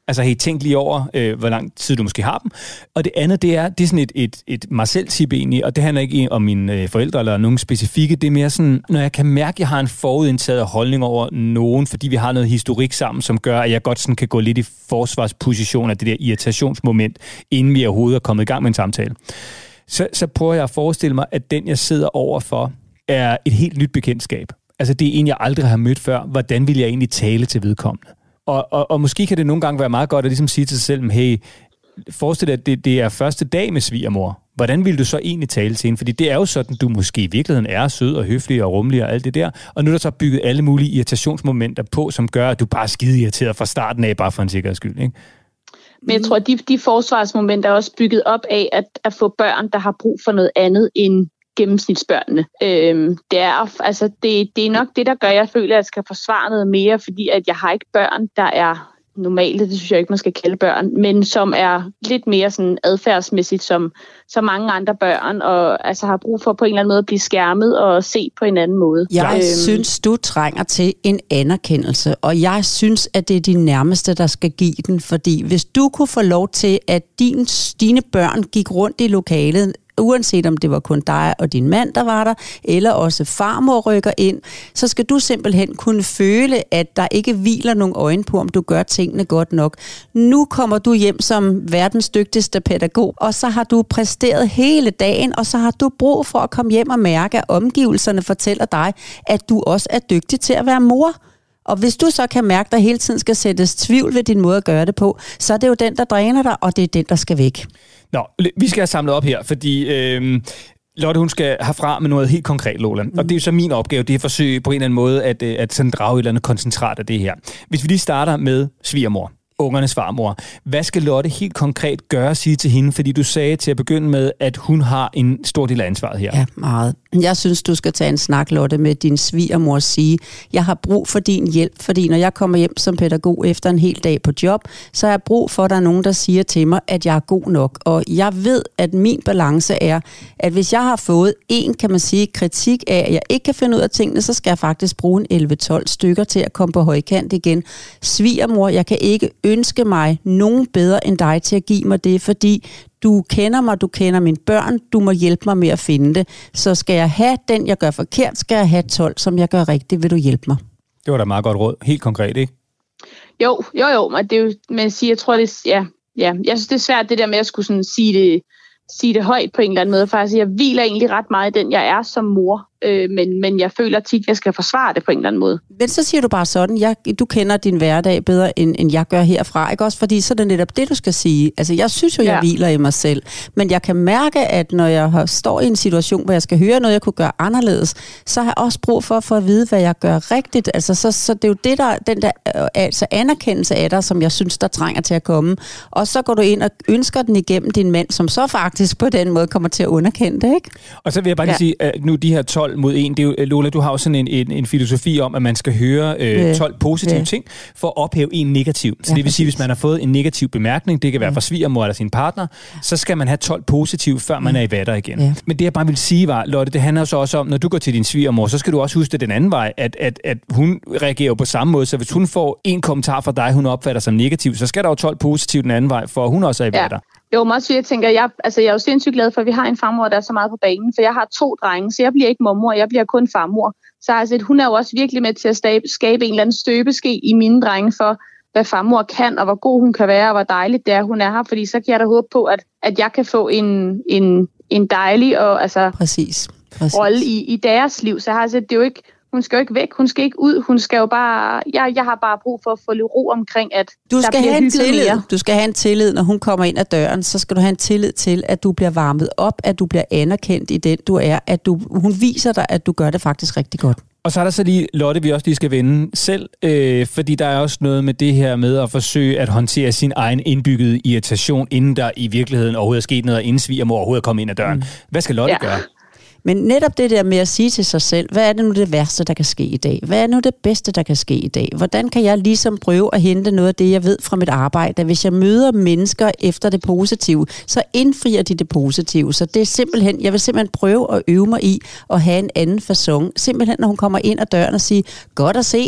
Altså, hey, tænk lige over, øh, hvor lang tid du måske har dem. Og det andet, det er, det er sådan et, et, et mig selv-tip egentlig, og det handler ikke om mine øh, forældre eller nogen specifikke. Det er mere sådan, når jeg kan mærke, at jeg har en forudindtaget holdning over nogen, fordi vi har noget historik sammen, som gør, at jeg godt sådan kan gå lidt i forsvarsposition af det der irritationsmoment, inden vi overhovedet er kommet i gang med en samtale. Så, så prøver jeg at forestille mig, at den, jeg sidder overfor, er et helt nyt bekendtskab. Altså, det er en, jeg aldrig har mødt før. Hvordan vil jeg egentlig tale til vedkommende? Og, og, og måske kan det nogle gange være meget godt at ligesom sige til sig selv, hey, forestil dig, at det, det er første dag med svigermor. Hvordan vil du så egentlig tale til hende? Fordi det er jo sådan, du måske i virkeligheden er sød og høflig og rummelig og alt det der. Og nu er der så bygget alle mulige irritationsmomenter på, som gør, at du bare er skide irriteret fra starten af, bare for en sikkerheds skyld, ikke? Men jeg tror, at de, de forsvarsmomenter er også bygget op af at, at få børn, der har brug for noget andet end gennemsnitsbørnene. Øhm, det, er, altså, det, det er nok det, der gør, at jeg føler, at jeg skal forsvare noget mere, fordi at jeg har ikke børn, der er normale, det synes jeg ikke, man skal kalde børn, men som er lidt mere sådan adfærdsmæssigt som, som mange andre børn, og altså har brug for på en eller anden måde at blive skærmet og se på en anden måde. Jeg øhm. synes, du trænger til en anerkendelse, og jeg synes, at det er de nærmeste, der skal give den, fordi hvis du kunne få lov til, at din, dine børn gik rundt i lokalet, uanset om det var kun dig og din mand, der var der, eller også farmor rykker ind, så skal du simpelthen kunne føle, at der ikke hviler nogen øjne på, om du gør tingene godt nok. Nu kommer du hjem som verdens dygtigste pædagog, og så har du præsteret hele dagen, og så har du brug for at komme hjem og mærke, at omgivelserne fortæller dig, at du også er dygtig til at være mor. Og hvis du så kan mærke, at der hele tiden skal sættes tvivl ved din måde at gøre det på, så er det jo den, der dræner dig, og det er den, der skal væk. Nå, vi skal have samlet op her, fordi øh, Lotte, hun skal herfra med noget helt konkret, Lola. Mm. Og det er jo så min opgave, det er at forsøge på en eller anden måde at, at sådan drage et eller andet koncentrat af det her. Hvis vi lige starter med svigermor, ungernes farmor. Hvad skal Lotte helt konkret gøre og sige til hende? Fordi du sagde til at begynde med, at hun har en stor del af ansvaret her. Ja, meget. Jeg synes, du skal tage en snak, Lotte, med din svigermor og sige, jeg har brug for din hjælp, fordi når jeg kommer hjem som pædagog efter en hel dag på job, så har jeg brug for, at der er nogen, der siger til mig, at jeg er god nok. Og jeg ved, at min balance er, at hvis jeg har fået en, kan man sige, kritik af, at jeg ikke kan finde ud af tingene, så skal jeg faktisk bruge en elleve tolv stykker til at komme på højkant igen. Svigermor, jeg kan ikke ønske mig nogen bedre end dig til at give mig det, fordi du kender mig, du kender mine børn, du må hjælpe mig med at finde det. Så skal jeg have den, jeg gør forkert, skal jeg have tolv, som jeg gør rigtigt, vil du hjælpe mig. Det var da meget godt råd. Helt konkret, ikke? Jo, jo, jo, men det er jo, man siger, jeg tror, det er, ja, ja, jeg synes, det er svært, det der med at skulle sådan sige det, sige det højt på en eller anden måde. Faktisk, jeg hviler egentlig ret meget i den, jeg er som mor, øh, men, men jeg føler tit, at jeg skal forsvare det på en eller anden måde. Men så siger du bare sådan, jeg, du kender din hverdag bedre, end, end jeg gør herfra, ikke også? Fordi så er det netop det, du skal sige. Altså, jeg synes jo, jeg ja. hviler i mig selv, men jeg kan mærke, at når jeg har, står i en situation, hvor jeg skal høre noget, jeg kunne gøre anderledes, så har jeg også brug for at få at vide, hvad jeg gør rigtigt. Altså, så, så det er jo det, der, den der altså anerkendelse af dig, som jeg synes, der trænger til at komme. Og så går du ind og ønsker den igennem din mand, som så faktisk på den måde kommer til at underkende det, ikke? Og så vil jeg bare lige ja. sige, at nu de her tolv mod en, det er jo, Lola, du har jo sådan en, en, en filosofi om, at man skal høre øh, tolv positive ja. ting, for at ophæve en negativ. Så ja, det vil sige, hvis man har fået en negativ bemærkning, det kan være fra svigermor eller sin partner, så skal man have tolv positive, før man er i vatter igen. Ja. Men det jeg bare vil sige var, Lotte, det handler jo så også om, når du går til din svigermor, så skal du også huske det den anden vej, at, at, at hun reagerer på samme måde, så hvis hun får en kommentar fra dig, hun opfatter som negativ, så skal der jo tolv positive den anden vej, for hun også er i vatter. Ja. Jo, men også jeg tænker, jeg, altså, jeg er jo sindssygt glad for, at vi har en farmor, der er så meget på banen, for jeg har to drenge, så jeg bliver ikke mormor, jeg bliver kun farmor. Så altså, hun er jo også virkelig med til at skabe, skabe en eller anden støbeske i mine drenge for, hvad farmor kan, og hvor god hun kan være, og hvor dejligt det er, hun er her, fordi så kan jeg da håbe på, at, at jeg kan få en, en, en dejlig og, altså, præcis. Præcis. rolle i, i deres liv. Så jeg har set, det er jo ikke, hun skal jo ikke væk, hun skal ikke ud, hun skal jo bare, jeg, jeg har bare brug for at få lidt ro omkring, at du skal der bliver have en tillid. mere. Du skal have en tillid, når hun kommer ind ad døren, så skal du have en tillid til, at du bliver varmet op, at du bliver anerkendt i den, du er, at du, hun viser dig, at du gør det faktisk rigtig godt. Og så er der så lige, Lotte, vi også lige skal vende selv, øh, fordi der er også noget med det her med at forsøge at håndtere sin egen indbyggede irritation, inden der i virkeligheden overhovedet er sket noget, og inden svigermor overhovedet er kommet ind ad døren. Mm. Hvad skal Lotte ja. gøre? Men netop det der med at sige til sig selv, hvad er det nu det værste, der kan ske i dag? Hvad er nu det bedste, der kan ske i dag? Hvordan kan jeg ligesom prøve at hente noget af det, jeg ved fra mit arbejde? Hvis jeg møder mennesker efter det positive, så indfrier de det positive. Så det er simpelthen, jeg vil simpelthen prøve at øve mig i at have en anden facon. Simpelthen, når hun kommer ind ad døren og siger, godt at se dig.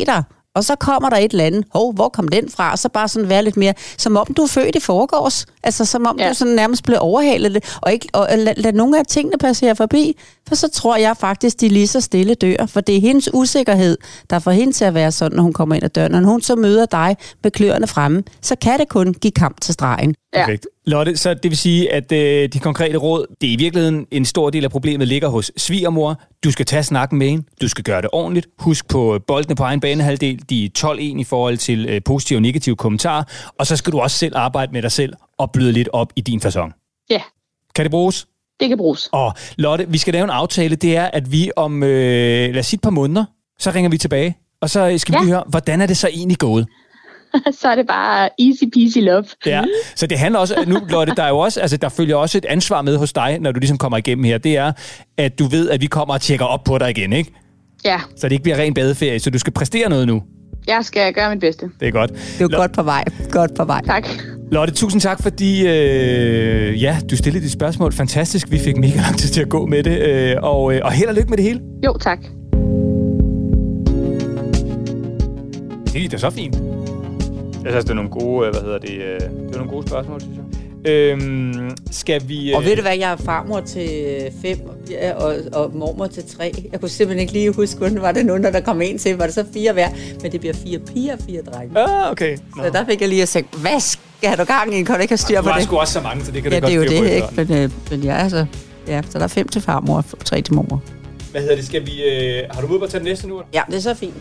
Og så kommer der et eller andet, hov, hvor kom den fra? Og så bare sådan være lidt mere, som om du er født i forgårs. Altså som om ja. du sådan nærmest blev overhalet det. Og, ikke, og lad, lad nogle af tingene passere forbi. For så tror jeg faktisk, de lige så stille dør. For det er hendes usikkerhed, der får hende til at være sådan, når hun kommer ind ad døren. Og når hun så møder dig med kløerne fremme, så kan det kun give kamp til stregen. Ja. Perfekt. Lotte, så det vil sige, at øh, de konkrete råd, det er i virkeligheden en stor del af problemet ligger hos svigermor. Du skal tage snakken med hende. Du skal gøre det ordentligt. Husk på boldene på egen banehalvdel. De er tolv en i forhold til øh, positive og negative kommentarer. Og så skal du også selv arbejde med dig selv og bløde lidt op i din facon. Ja. Kan det bruges? Det kan bruges. Og Lotte, vi skal lave en aftale. Det er, at vi om, øh, lad os sige et par måneder, så ringer vi tilbage. Og så skal vi ja. høre, hvordan er det så egentlig gået? Så er det bare easy peasy love. Ja, så det handler også, nu Lotte, der er jo også, altså der følger også et ansvar med hos dig, når du ligesom kommer igennem her. Det er, at du ved, at vi kommer og tjekker op på dig igen, ikke? Ja. Så det ikke bliver ren badeferie, så du skal præstere noget nu. Jeg skal gøre mit bedste. Det er godt. Det er jo godt på vej. Godt på vej. Tak. Lotte, tusind tak, fordi øh, ja, du stillede dit spørgsmål. Fantastisk. Vi fik mega lang tid til at gå med det. Øh, og, øh, og held og lykke med det hele. Jo, tak. Det er da så fint. Jeg synes, det er nogle gode, hvad hedder det, øh, det er nogle gode spørgsmål, synes jeg. Øhm, skal vi... Øh... Og ved du hvad, jeg er farmor til fem og, og mormor til tre. Jeg kunne simpelthen ikke lige huske, hvordan var det nu, når der kom en til. Var det så fire hver? Men det bliver fire piger og fire drenge. Ah, okay. No. Så der fik jeg lige at sige, hvad skal du gang i? Kan du ikke have styr på det? Du har sgu også så mange, så det kan ja, du godt styr på. Ja, det er jo det, ikke? Men, øh, men ja, altså... Ja, så der er fem til farmor og tre til mormor. Hvad hedder det? Skal vi... Øh... Har du mod på at tage den næste nu? Ja, det er så fint.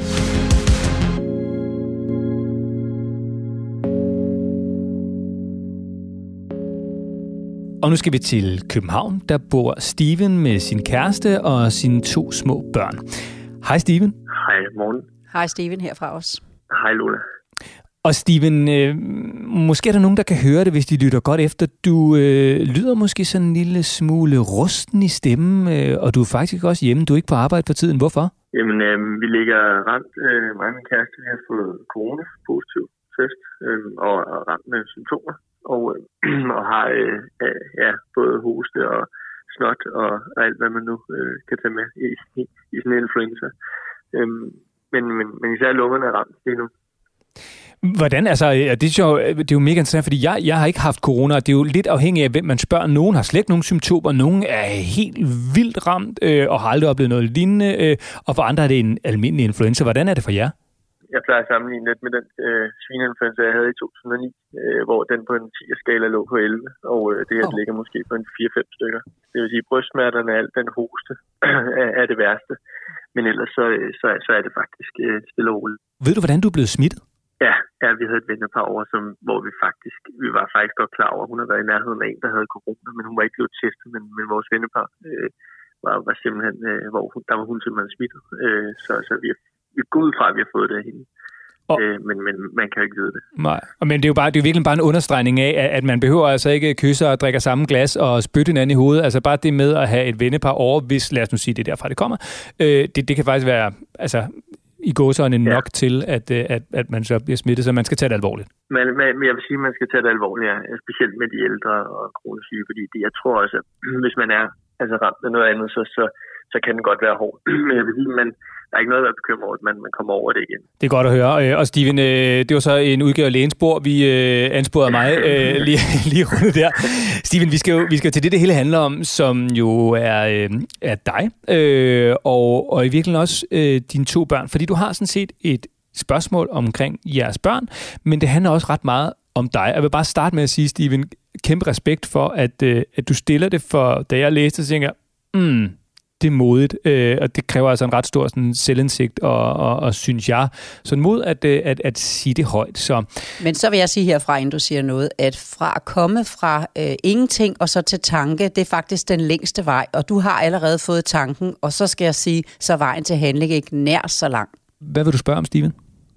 Og nu skal vi til København. Der bor Steven med sin kæreste og sine to små børn. Hej Steven. Hej, morgen. Hej Steven herfra også. Hej Lola. Og Steven, øh, måske er der nogen, der kan høre det, hvis de lytter godt efter. Du øh, lyder måske sådan en lille smule rusten i stemmen, øh, og du er faktisk også hjemme. Du er ikke på arbejde for tiden. Hvorfor? Jamen, øh, vi ligger ramt, øh, mig og min kæreste, vi har fået corona-positiv test, øh, og er ramt med symptomer. Og, øh, og har øh, ja, både hoste og snot og, og alt, hvad man nu øh, kan tage med i, i, i sådan en influenza. Øh, men, men, men især lungerne er ramt lige nu. Hvordan, altså, det er jo, det er jo mega interessant, fordi jeg, jeg har ikke haft corona, og det er jo lidt afhængigt af, hvem man spørger. Nogen har slet ikke nogen symptomer, nogen er helt vildt ramt øh, og har aldrig oplevet noget lignende, øh, og for andre er det en almindelig influenza. Hvordan er det for jer? Jeg plejer at sammenligne lidt med den øh, svineinfluenza, jeg havde i to tusind og ni, øh, hvor den på en ti-skala lå på elleve, og øh, det her oh. ligger måske på en fire fem stykker. Det vil sige, at brystsmerterne og alt den hoste er, er det værste, men ellers så, så, så er det faktisk øh, stille og roligt. Ved du, hvordan du er blevet smittet? Ja, ja, vi havde et vennepar over, som, hvor vi faktisk, vi var faktisk godt klar over, at hun havde været i nærheden af en, der havde corona, men hun var ikke blevet testet, men, men vores vennepar øh, var, var simpelthen, øh, hvor hun, der var hun simpelthen smittet. Øh, så, så vi, vi går ud fra, at vi har fået det af hende. Og, øh, men, men man kan jo ikke vide det. Nej, men det er jo bare, det er jo virkelig bare en understregning af, at man behøver altså ikke kysse og drikke samme glas og spytte hinanden i hovedet. Altså bare det med at have et vennepar over, hvis, lad os nu sige, det er derfra, det kommer. Øh, det, det kan faktisk være, altså... i gåsøjne nok ja. til, at, at, at man så bliver smittet, så man skal tage det alvorligt. Men, men jeg vil sige, at man skal tage det alvorligt, ja. Specielt med de ældre og kronesyge, fordi det, jeg tror også, at hvis man er altså, ramt af noget andet, så, så, så kan det godt være hårdt. Men jeg vil sige, man, der er ikke noget at være bekymret over, at man, man kommer over det igen. Det er godt at høre. Og Steven, det var så en udgave af Lægenspor. Vi ansporede mig lige, lige rundt der. Steven, vi skal jo vi skal til det, det hele handler om, som jo er, er dig, og, og i virkeligheden også dine to børn. Fordi du har sådan set et spørgsmål omkring jeres børn, men det handler også ret meget om dig. Jeg vil bare starte med at sige, Steven, kæmpe respekt for, at, at du stiller det, for da jeg læste, så tænker jeg, mm, det er modigt, øh, og det kræver altså en ret stor sådan, selvindsigt, og, og, og synes jeg, sådan mod at, at, at sige det højt. Så. Men så vil jeg sige herfra, inden du siger noget, at fra at komme fra øh, ingenting og så til tanke, det er faktisk den længste vej, og du har allerede fået tanken, og så skal jeg sige, så vejen til handling ikke nær så lang. Hvad vil du spørge om, Steven?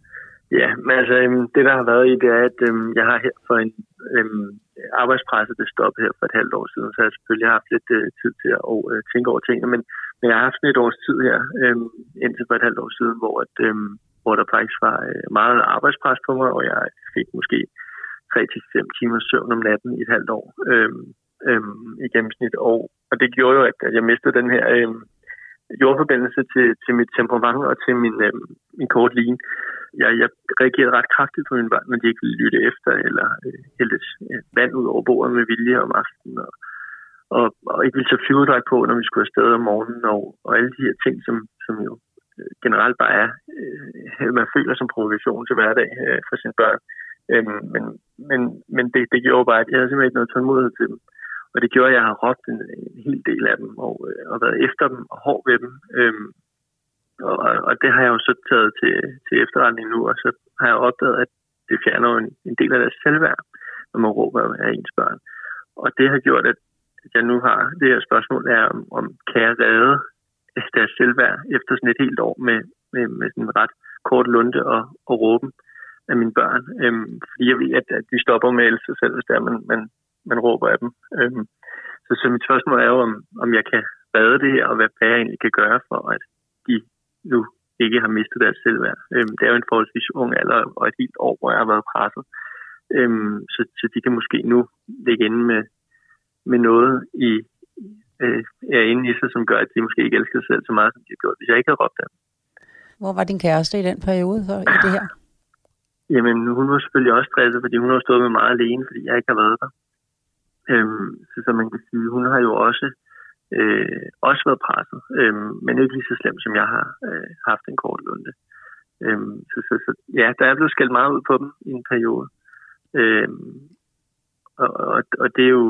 Ja, men altså, det der har været i, det er, at øhm, jeg har her for en øhm, arbejdspresset, det stoppede her for et halvt år siden, så jeg har selvfølgelig haft lidt øh, tid til at øh, tænke over tingene, men, men jeg har haft et års tid her, øhm, indtil for et halvt år siden, hvor, at, øhm, hvor der faktisk var øh, meget arbejdspres på mig, og jeg fik måske tre til fem timer søvn om natten i et halvt år øhm, øhm, i gennemsnit, og, og det gjorde jo, at, at jeg mistede den her... Øhm, jordforbindelse til, til mit temperament og til min, øh, en kort line. Jeg, jeg reagerede ret kraftigt på mine børn, når de ikke ville lytte efter, eller øh, hældte øh, vand ud over bordet med vilje om aftenen, og, og, og ikke ville tage flyverdragt på, når vi skulle afsted om morgenen, og, og alle de her ting, som, som jo øh, generelt bare er, øh, man føler som provokation til hverdag øh, for sine børn. Øh, men men, men det, det gjorde bare, at jeg havde simpelthen ikke noget tålmodighed til dem. Og det gjorde, at jeg har råbt en, en hel del af dem, og, øh, og været efter dem, og hård ved dem. Øh, Og, og det har jeg jo så taget til, til efterretning nu, og så har jeg opdaget, at det fjerner en, en del af deres selvværd, når man råber af ens børn. Og det har gjort, at jeg nu har det her spørgsmål, er om, om kan jeg redde deres selvværd efter sådan et helt år med, med, med sådan en ret kort lunte og, og råben af mine børn. Øhm, fordi jeg ved, at, at de stopper med at elske sig selv, hvis der man, man, man råber af dem. Øhm, så, så mit spørgsmål er jo, om, om jeg kan redde det her, og hvad jeg egentlig kan gøre for, at de nu ikke har mistet deres selvværd. Øhm, det er jo en forholdsvis ung alder og et helt år, hvor jeg har været presset. Øhm, så, så de kan måske nu ligge inde med, med noget i, øh, er inde i sig, som gør, at de måske ikke elsker sig selv så meget, som de har gjort, hvis jeg ikke havde råbt af dem. Hvor var din kæreste i den periode så, i det her? Jamen, hun var selvfølgelig også stresset, fordi hun har stået med meget alene, fordi jeg ikke har været der. Øhm, så, så man kan sige, hun har jo også Øh, også været presset, øh, men ikke lige så slemt, som jeg har øh, haft en kort lunde. Øh, så, så, så ja, der er blevet skældt meget ud på dem i en periode. Øh, og, og, og det er jo,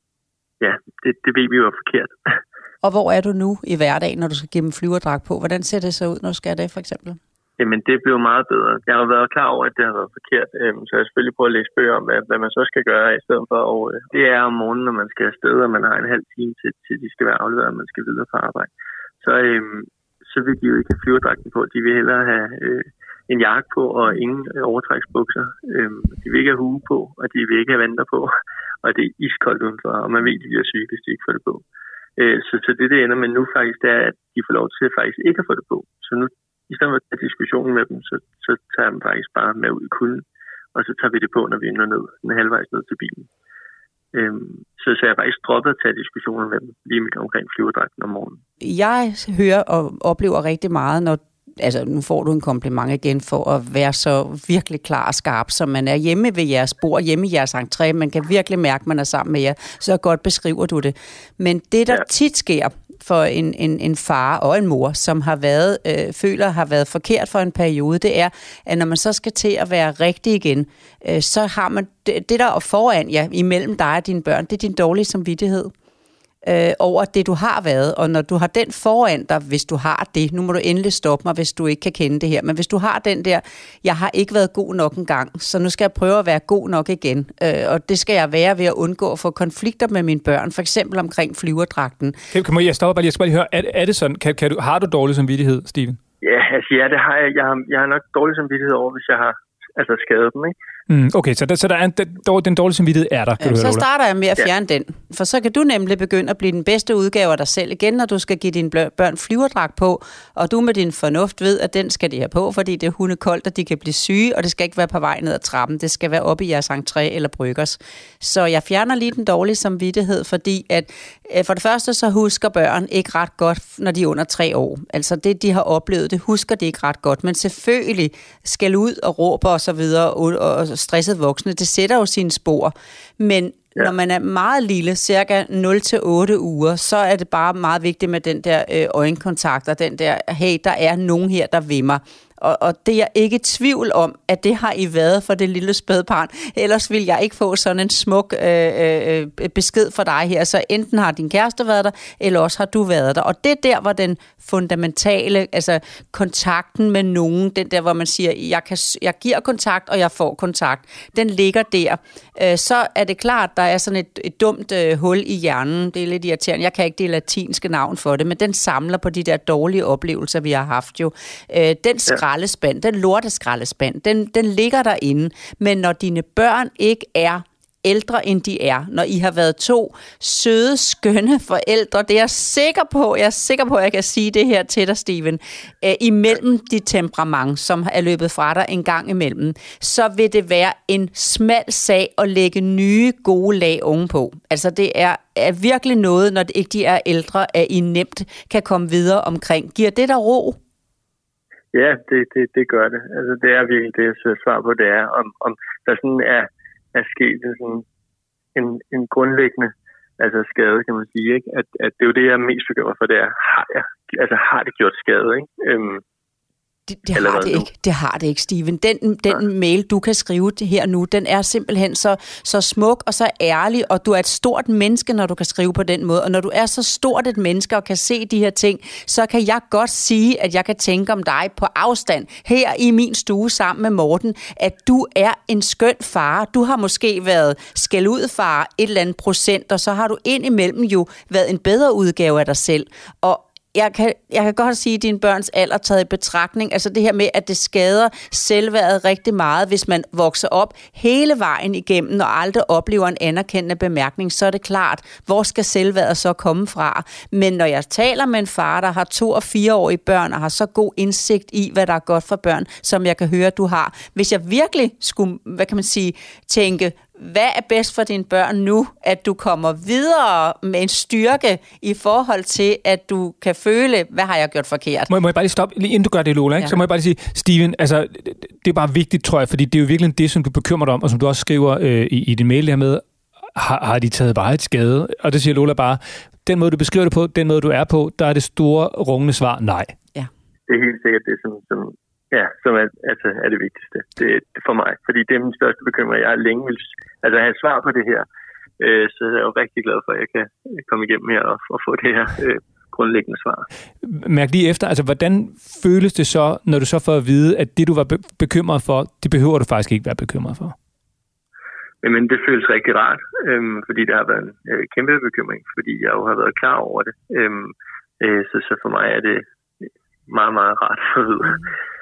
ja, det, det ved vi jo er forkert. Og hvor er du nu i hverdagen, når du skal give dem flyverdragt på? Hvordan ser det så ud, når du skal det, for eksempel? Jamen, det blev meget bedre. Jeg har været klar over, at det har været forkert, så jeg har selvfølgelig prøvet at læse bøger om, hvad, hvad man så skal gøre i stedet for. Og det er om morgenen, når man skal afsted, og man har en halv time til, til de skal være afleveret, og man skal videre på arbejde. Så, øhm, så vil de jo ikke have flyverdragten på. De vil hellere have øh, en jakke på og ingen øh, overtræksbukser. Øhm, de vil ikke have hue på, og de vil ikke have vanter på. Og det er iskoldt udenfor, og man ved, at de bliver syge, hvis de ikke får det på. Øh, så, så det, det ender med nu faktisk, det er, at de får lov til at faktisk ikke at få det på. Så nu i stedet for at tage diskussionen med dem, så, så tager jeg dem faktisk bare med ud i kulden, og så tager vi det på, når vi ender ned, en halvvejs ned til bilen. Øhm, så, så jeg har faktisk droppet at tage diskussioner med dem, lige omkring flyverdragten om morgenen. Jeg hører og oplever rigtig meget, når altså nu får du en kompliment igen for at være så virkelig klar og skarp, som man er hjemme ved jeres bord, hjemme i jeres entré. Man kan virkelig mærke, at man er sammen med jer. Så godt beskriver du det. Men det, der ja. tit sker for en, en, en far og en mor, som har været, øh, føler har været forkert for en periode, det er, at når man så skal til at være rigtig igen, øh, så har man det, det der er foran jer, ja, imellem dig og dine børn, det er din dårlige samvittighed øh, over det, du har været. Og når du har den foran dig, hvis du har det, nu må du endelig stoppe mig, hvis du ikke kan kende det her, men hvis du har den der, jeg har ikke været god nok en gang, så nu skal jeg prøve at være god nok igen. Øh, og det skal jeg være ved at undgå at få konflikter med mine børn, for eksempel omkring flyverdragten. Kan, kan jeg stoppe bare lige, jeg skal bare lige høre, er, er det sådan, kan, kan du, har du dårlig samvittighed, Steven? Ja, altså ja, det har jeg. Jeg har, jeg har nok dårlig samvittighed over, hvis jeg har altså skadet dem, ikke? Mm, okay, så, der, så der er en, den, den dårlige samvittighed er der, kan ja, du høre, så Lola? starter jeg med at fjerne ja. den. For så kan du nemlig begynde at blive den bedste udgave af dig selv igen, når du skal give dine børn flyverdragt på, og du med din fornuft ved, at den skal de have på, fordi det er hundekoldt, og de kan blive syge, og det skal ikke være på vej ned ad trappen. Det skal være oppe i jeres entré eller bryggers. Så jeg fjerner lige den dårlige samvittighed, fordi at for det første så husker børn ikke ret godt, når de er under tre år. Altså det, de har oplevet, det husker de ikke ret godt. Men selvfølgelig skal ud og råbe og så videre, og stresset voksne, det sætter jo sine spor. Men ja. når man er meget lille, cirka nul til otte uger, så er det bare meget vigtigt med den der øh, øjenkontakt, og den der, hey, der er nogen her, der vil mig. Og, og det er jeg ikke i tvivl om, at det har I været for det lille spædbarn. Ellers vil jeg ikke få sådan en smuk øh, øh, besked fra dig her. Så enten har din kæreste været der, eller også har du været der. Og det er der, hvor den fundamentale, altså kontakten med nogen, den der, hvor man siger, jeg, kan, jeg giver kontakt, og jeg får kontakt, den ligger der. Øh, så er det klart, der er sådan et, et dumt øh, hul i hjernen. Det er lidt irriterende. Jeg kan ikke det latinske navn for det, men den samler på de der dårlige oplevelser, vi har haft jo. Øh, den skraldespand, den lorteskraldespand, den, den ligger derinde. Men når dine børn ikke er ældre, end de er, når I har været to søde, skønne forældre, det er jeg sikker på, jeg er sikker på, at jeg kan sige det her til dig, Steven, øh, imellem dit temperament, som er løbet fra dig en gang imellem, så vil det være en smal sag at lægge nye, gode lag ovenpå. Altså det er, er virkelig noget, når ikke de er ældre, at I nemt kan komme videre omkring. Giver det dig ro? Ja, det, det, det gør det. Altså, det er virkelig det, jeg søger svar på, det er, om, om der sådan er, er sket sådan en, en grundlæggende altså skade, kan man sige, ikke? At, at det er jo det, jeg er mest bekymret for, det er, har, jeg, altså, har det gjort skade, ikke? Øhm, Det, det har det ikke. Det har det ikke, Steven. Den, den ja. mail, du kan skrive det her nu, den er simpelthen så, så smuk og så ærlig, og du er et stort menneske, når du kan skrive på den måde. Og når du er så stort et menneske og kan se de her ting, så kan jeg godt sige, at jeg kan tænke om dig på afstand her i min stue sammen med Morten, at du er en skøn far. Du har måske været skæld ud far et eller andet procent, og så har du indimellem jo været en bedre udgave af dig selv. Og Jeg kan, jeg kan godt sige, at dine børns alder taget i betragtning, altså det her med, at det skader selvværdet rigtig meget, hvis man vokser op hele vejen igennem og aldrig oplever en anerkendende bemærkning, så er det klart, hvor skal selvværdet så komme fra? Men når jeg taler med en far, der har to- og fireårige børn og har så god indsigt i, hvad der er godt for børn, som jeg kan høre, du har. Hvis jeg virkelig skulle, hvad kan man sige, tænke, hvad er bedst for dine børn nu, at du kommer videre med en styrke i forhold til, at du kan føle, hvad har jeg gjort forkert? Må, må jeg bare lige stoppe, lige inden du gør det, Lola, ikke? Ja. Så må jeg bare lige sige, Steven, altså, det er bare vigtigt, tror jeg, fordi det er jo virkelig det, som du bekymrer dig om, og som du også skriver øh, i, i din mail her med, har, har de taget bare et skade? Og det siger Lola bare, den måde, du beskriver det på, den måde, du er på, der er det store, rungende svar, nej. Ja. Det er helt sikkert det, som... som Ja, som er, altså, er det vigtigste det, det for mig. Fordi det er min største bekymring. Jeg er længe vil altså, have svar på det her. Øh, så jeg er jo rigtig glad for, at jeg kan komme igennem her og, og få det her øh, grundlæggende svar. Mærk lige efter, altså hvordan føles det så, når du så får at vide, at det, du var be- bekymret for, det behøver du faktisk ikke være bekymret for? Men det føles rigtig rart, øh, fordi det har været en øh, kæmpe bekymring, fordi jeg jo har været klar over det. Øh, øh, så, så for mig er det meget, meget rart for at vide.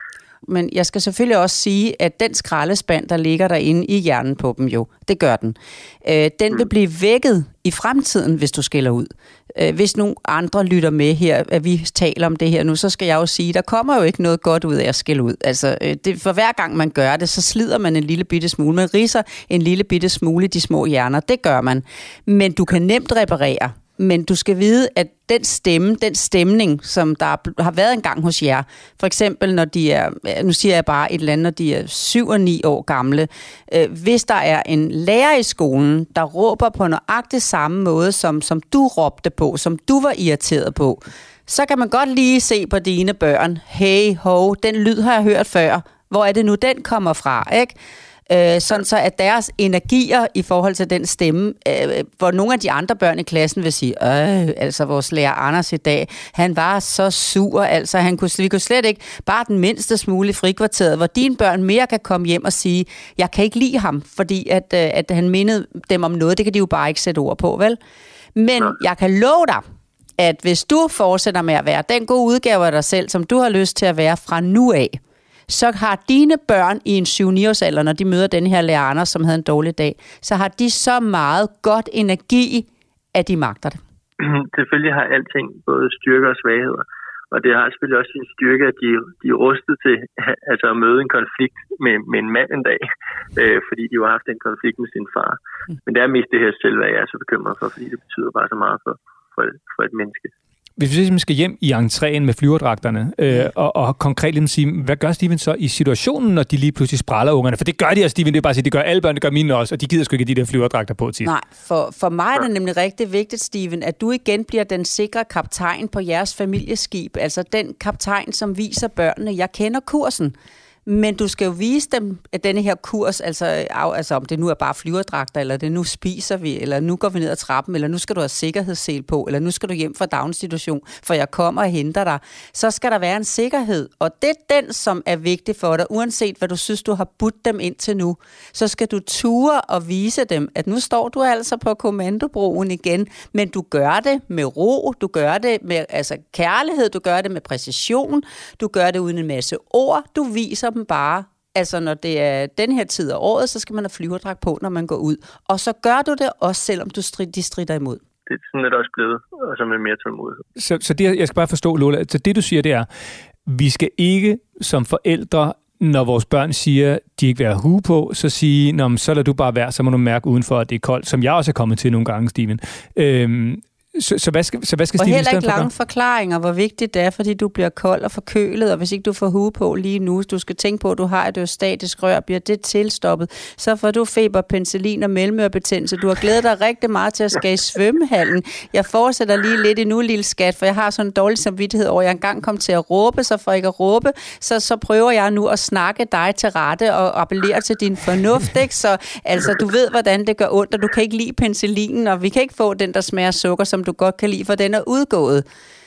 Men jeg skal selvfølgelig også sige, at den skraldespand, der ligger derinde i hjernen på dem jo, det gør den. Øh, den vil blive vækket i fremtiden, hvis du skiller ud. Øh, hvis nogle andre lytter med her, at vi taler om det her nu, så skal jeg jo sige, der kommer jo ikke noget godt ud af at skille ud. Altså, øh, det, for hver gang man gør det, så slider man en lille bitte smule. Man ridser en lille bitte smule i de små hjerner. Det gør man. Men du kan nemt reparere. Men du skal vide, at den stemme, den stemning, som der har været engang hos jer, for eksempel når de er, nu siger jeg bare et eller andet, når de er syv og ni år gamle, øh, hvis der er en lærer i skolen, der råber på nøjagtig samme måde, som, som du råbte på, som du var irriteret på, så kan man godt lige se på dine børn, hey, ho, den lyd har jeg hørt før, hvor er det nu, den kommer fra, ikke? Øh, sådan så at deres energier i forhold til den stemme, øh, hvor nogle af de andre børn i klassen vil sige, øh, altså vores lærer Anders i dag, han var så sur, altså han kunne, vi kunne slet ikke, bare den mindste smule frikvarteret, hvor dine børn mere kan komme hjem og sige, jeg kan ikke lide ham, fordi at, øh, at han mindede dem om noget, det kan de jo bare ikke sætte ord på, vel? Men jeg kan love dig, at hvis du fortsætter med at være den gode udgave af dig selv, som du har lyst til at være fra nu af, så har dine børn i en syv ni års alder, når de møder den her lærer Anders, som havde en dårlig dag, så har de så meget godt energi, at de magter det. Selvfølgelig har alting både styrker og svagheder, og det har selvfølgelig også sin styrke, at de, de er rustet til altså at møde en konflikt med, med en mand en dag, øh, fordi de jo har haft en konflikt med sin far. Men det er mest det her selv, hvad jeg er så bekymret for, fordi det betyder bare så meget for, for, for et menneske. Hvis vi simpelthen skal hjem i entréen med flyverdragterne, øh, og, og konkret lige sige, hvad gør Steven så i situationen, når de lige pludselig spræller ungerne? For det gør de, og Steven, det er bare at sige, det gør alle børn, det gør mine også, og de gider sgu ikke de der flyverdragter på tit. Nej, for, for mig er det nemlig rigtig vigtigt, Steven, at du igen bliver den sikre kaptajn på jeres familieskib, altså den kaptajn, som viser børnene, jeg kender kursen. Men du skal jo vise dem, at denne her kurs, altså, altså om det nu er bare flyverdragter, eller det nu spiser vi, eller nu går vi ned ad trappen, eller nu skal du have sikkerhedssel på, eller nu skal du hjem fra daginstitution, for jeg kommer og henter dig. Så skal der være en sikkerhed, og det er den, som er vigtig for dig, uanset hvad du synes, du har budt dem ind til nu. Så skal du ture og vise dem, at nu står du altså på kommandobroen igen, men du gør det med ro, du gør det med altså, kærlighed, du gør det med præcision, du gør det uden en masse ord, du viser dem bare, altså når det er den her tid af året, så skal man have flyverdragt på, når man går ud. Og så gør du det også, selvom du strid, de strider imod. Det er sådan, at det også blevet, og så med mere tålmodighed. Så, så det, jeg skal bare forstå, Lola, så det du siger, det er, vi skal ikke som forældre, når vores børn siger, de ikke vil have hue på, så sige, nå, så lader du bare være, så må du mærke udenfor, at det er koldt, som jeg også er kommet til nogle gange, Steven. Øhm, Så, så hvad skal, så hvad skal og Stine heller ikke for lange forklaringer, hvor vigtigt det er, fordi du bliver kold og forkølet, og hvis ikke du får hue på lige nu, du skal tænke på, at du har et østatisk rør, bliver det tilstoppet, så får du feber, penicillin og mellemørebetændelse. Du har glædet dig rigtig meget til at skal i svømmehallen. Jeg fortsætter lige lidt endnu, lille skat, for jeg har sådan en dårlig samvittighed over, at jeg engang kom til at råbe, så for ikke at råbe, så, så prøver jeg nu at snakke dig til rette og appellere til din fornuft, ikke? Så altså, du ved, hvordan det gør ondt, og du kan ikke lide penicillinen, og vi kan ikke få den, der smager sukker, som du godt kan lide, for den er udgået.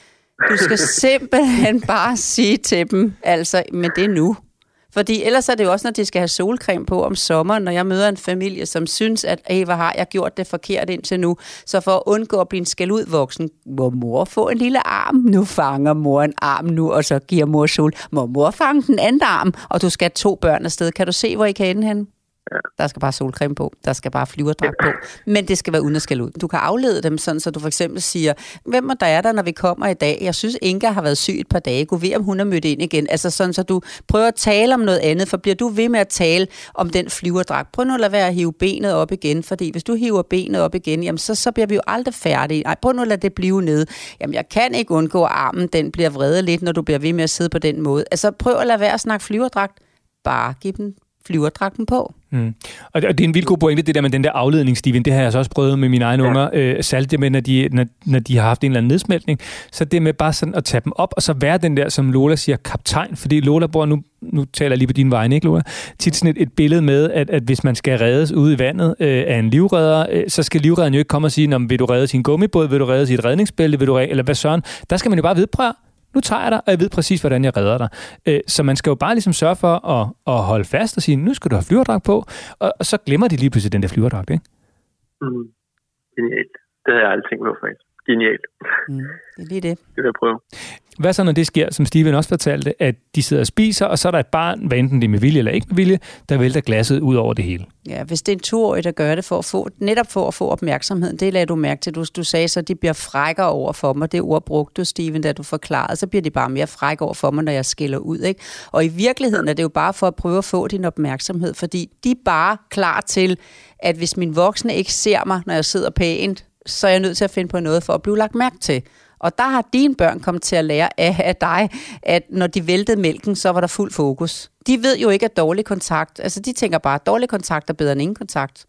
Du skal simpelthen bare sige til dem, altså, men det er nu. Fordi ellers er det jo også, når de skal have solcreme på om sommeren, når jeg møder en familie, som synes, at hey, hvad har jeg gjort det forkert indtil nu, så for at undgå at blive en skældud voksen, må mor få en lille arm? Nu fanger mor en arm nu, og så giver mor sol. Må mor fange den anden arm? Og du skal have to børn afsted. Kan du se, hvor I kan ende henne? Ja. Der skal bare solcreme på, der skal bare flyverdragt på, men det skal være uden at skælde ud. Du kan aflede dem sådan, så du for eksempel siger, hvem er der er der, når vi kommer i dag? Jeg synes, Inga har været syg et par dage. Gå ved, om hun er mødt ind igen. Altså sådan, så du prøver at tale om noget andet, for bliver du ved med at tale om den flyverdragt, prøv nu at lade være at hive benet op igen, fordi hvis du hiver benet op igen, jamen så, så bliver vi jo aldrig færdige. Nej, prøv nu at lade det blive nede. Jamen, jeg kan ikke undgå, at armen den bliver vredet lidt, når du bliver ved med at sidde på den måde. Altså, prøv at lade være at snakke flyverdragt. Bare giv den flyverdragten på. Mm. Og det er en vildt god pointe, det der med den der afledning, Steven. Det har jeg så også prøvet med mine egne ja. unger. Øh, særligt det med, når de, når, når de har haft en eller anden nedsmeltning. Så det med bare sådan at tage dem op, og så være den der, som Lola siger, kaptajn. Fordi Lola bor nu, nu taler jeg lige på din vegne, ikke Lola? Tit sådan et, et billede med, at, at hvis man skal reddes ude i vandet øh, af en livredder, øh, så skal livredderen jo ikke komme og sige, vil du redde sin gummibåd, vil du redde sit redningsbælte, vil du redde, eller hvad søren. Der skal man jo bare vide, prøv nu tager jeg dig, og jeg ved præcis, hvordan jeg redder dig. Så man skal jo bare ligesom sørge for at, at holde fast og sige, nu skal du have flyverdragt på, og, og så glemmer de lige pludselig den der flyverdragt, ikke? Mm. Genialt. Det har jeg aldrig tænkt på, faktisk. Genialt. Mm. Det er lige det. Det vil jeg prøve. Hvad så, når det sker, som Steven også fortalte, at de sidder og spiser, og så er der et barn, hvad enten det er med vilje eller ikke med vilje, der vælter glasset ud over det hele? Ja, hvis det er en toårig, der gør det for at få, netop for at få opmærksomheden, det lader du mærke til. Du, du sagde så, at de bliver frækker over for mig. Det ord brugte du, Steven, da du forklarede. Så bliver de bare mere frække over for mig, når jeg skiller ud, ikke? Og i virkeligheden er det jo bare for at prøve at få din opmærksomhed, fordi de er bare klar til, at hvis min voksne ikke ser mig, når jeg sidder pænt, så er jeg nødt til at finde på noget for at blive lagt mærke til. Og der har dine børn kommet til at lære af, af dig, at når de væltede mælken, så var der fuld fokus. De ved jo ikke, at dårlig kontakt, altså de tænker bare, at dårlig kontakt er bedre end ingen kontakt.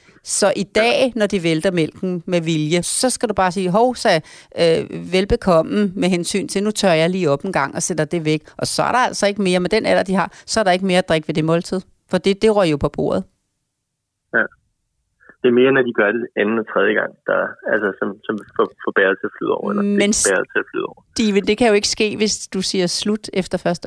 Så i dag, når de vælter mælken med vilje, så skal du bare sige, hov, så øh, velbekomme med hensyn til, nu tør jeg lige op en gang og sætter det væk. Og så er der altså ikke mere, med den alder, de har, så er der ikke mere at drikke ved det måltid. For det, det røg jo på bordet. Ja. Det er mere, når de gør det anden og tredje gang, der, altså, som, som får, får bæret til at flyde over. Eller Men bæret til at flyde over. Steven, det kan jo ikke ske, hvis du siger slut efter første.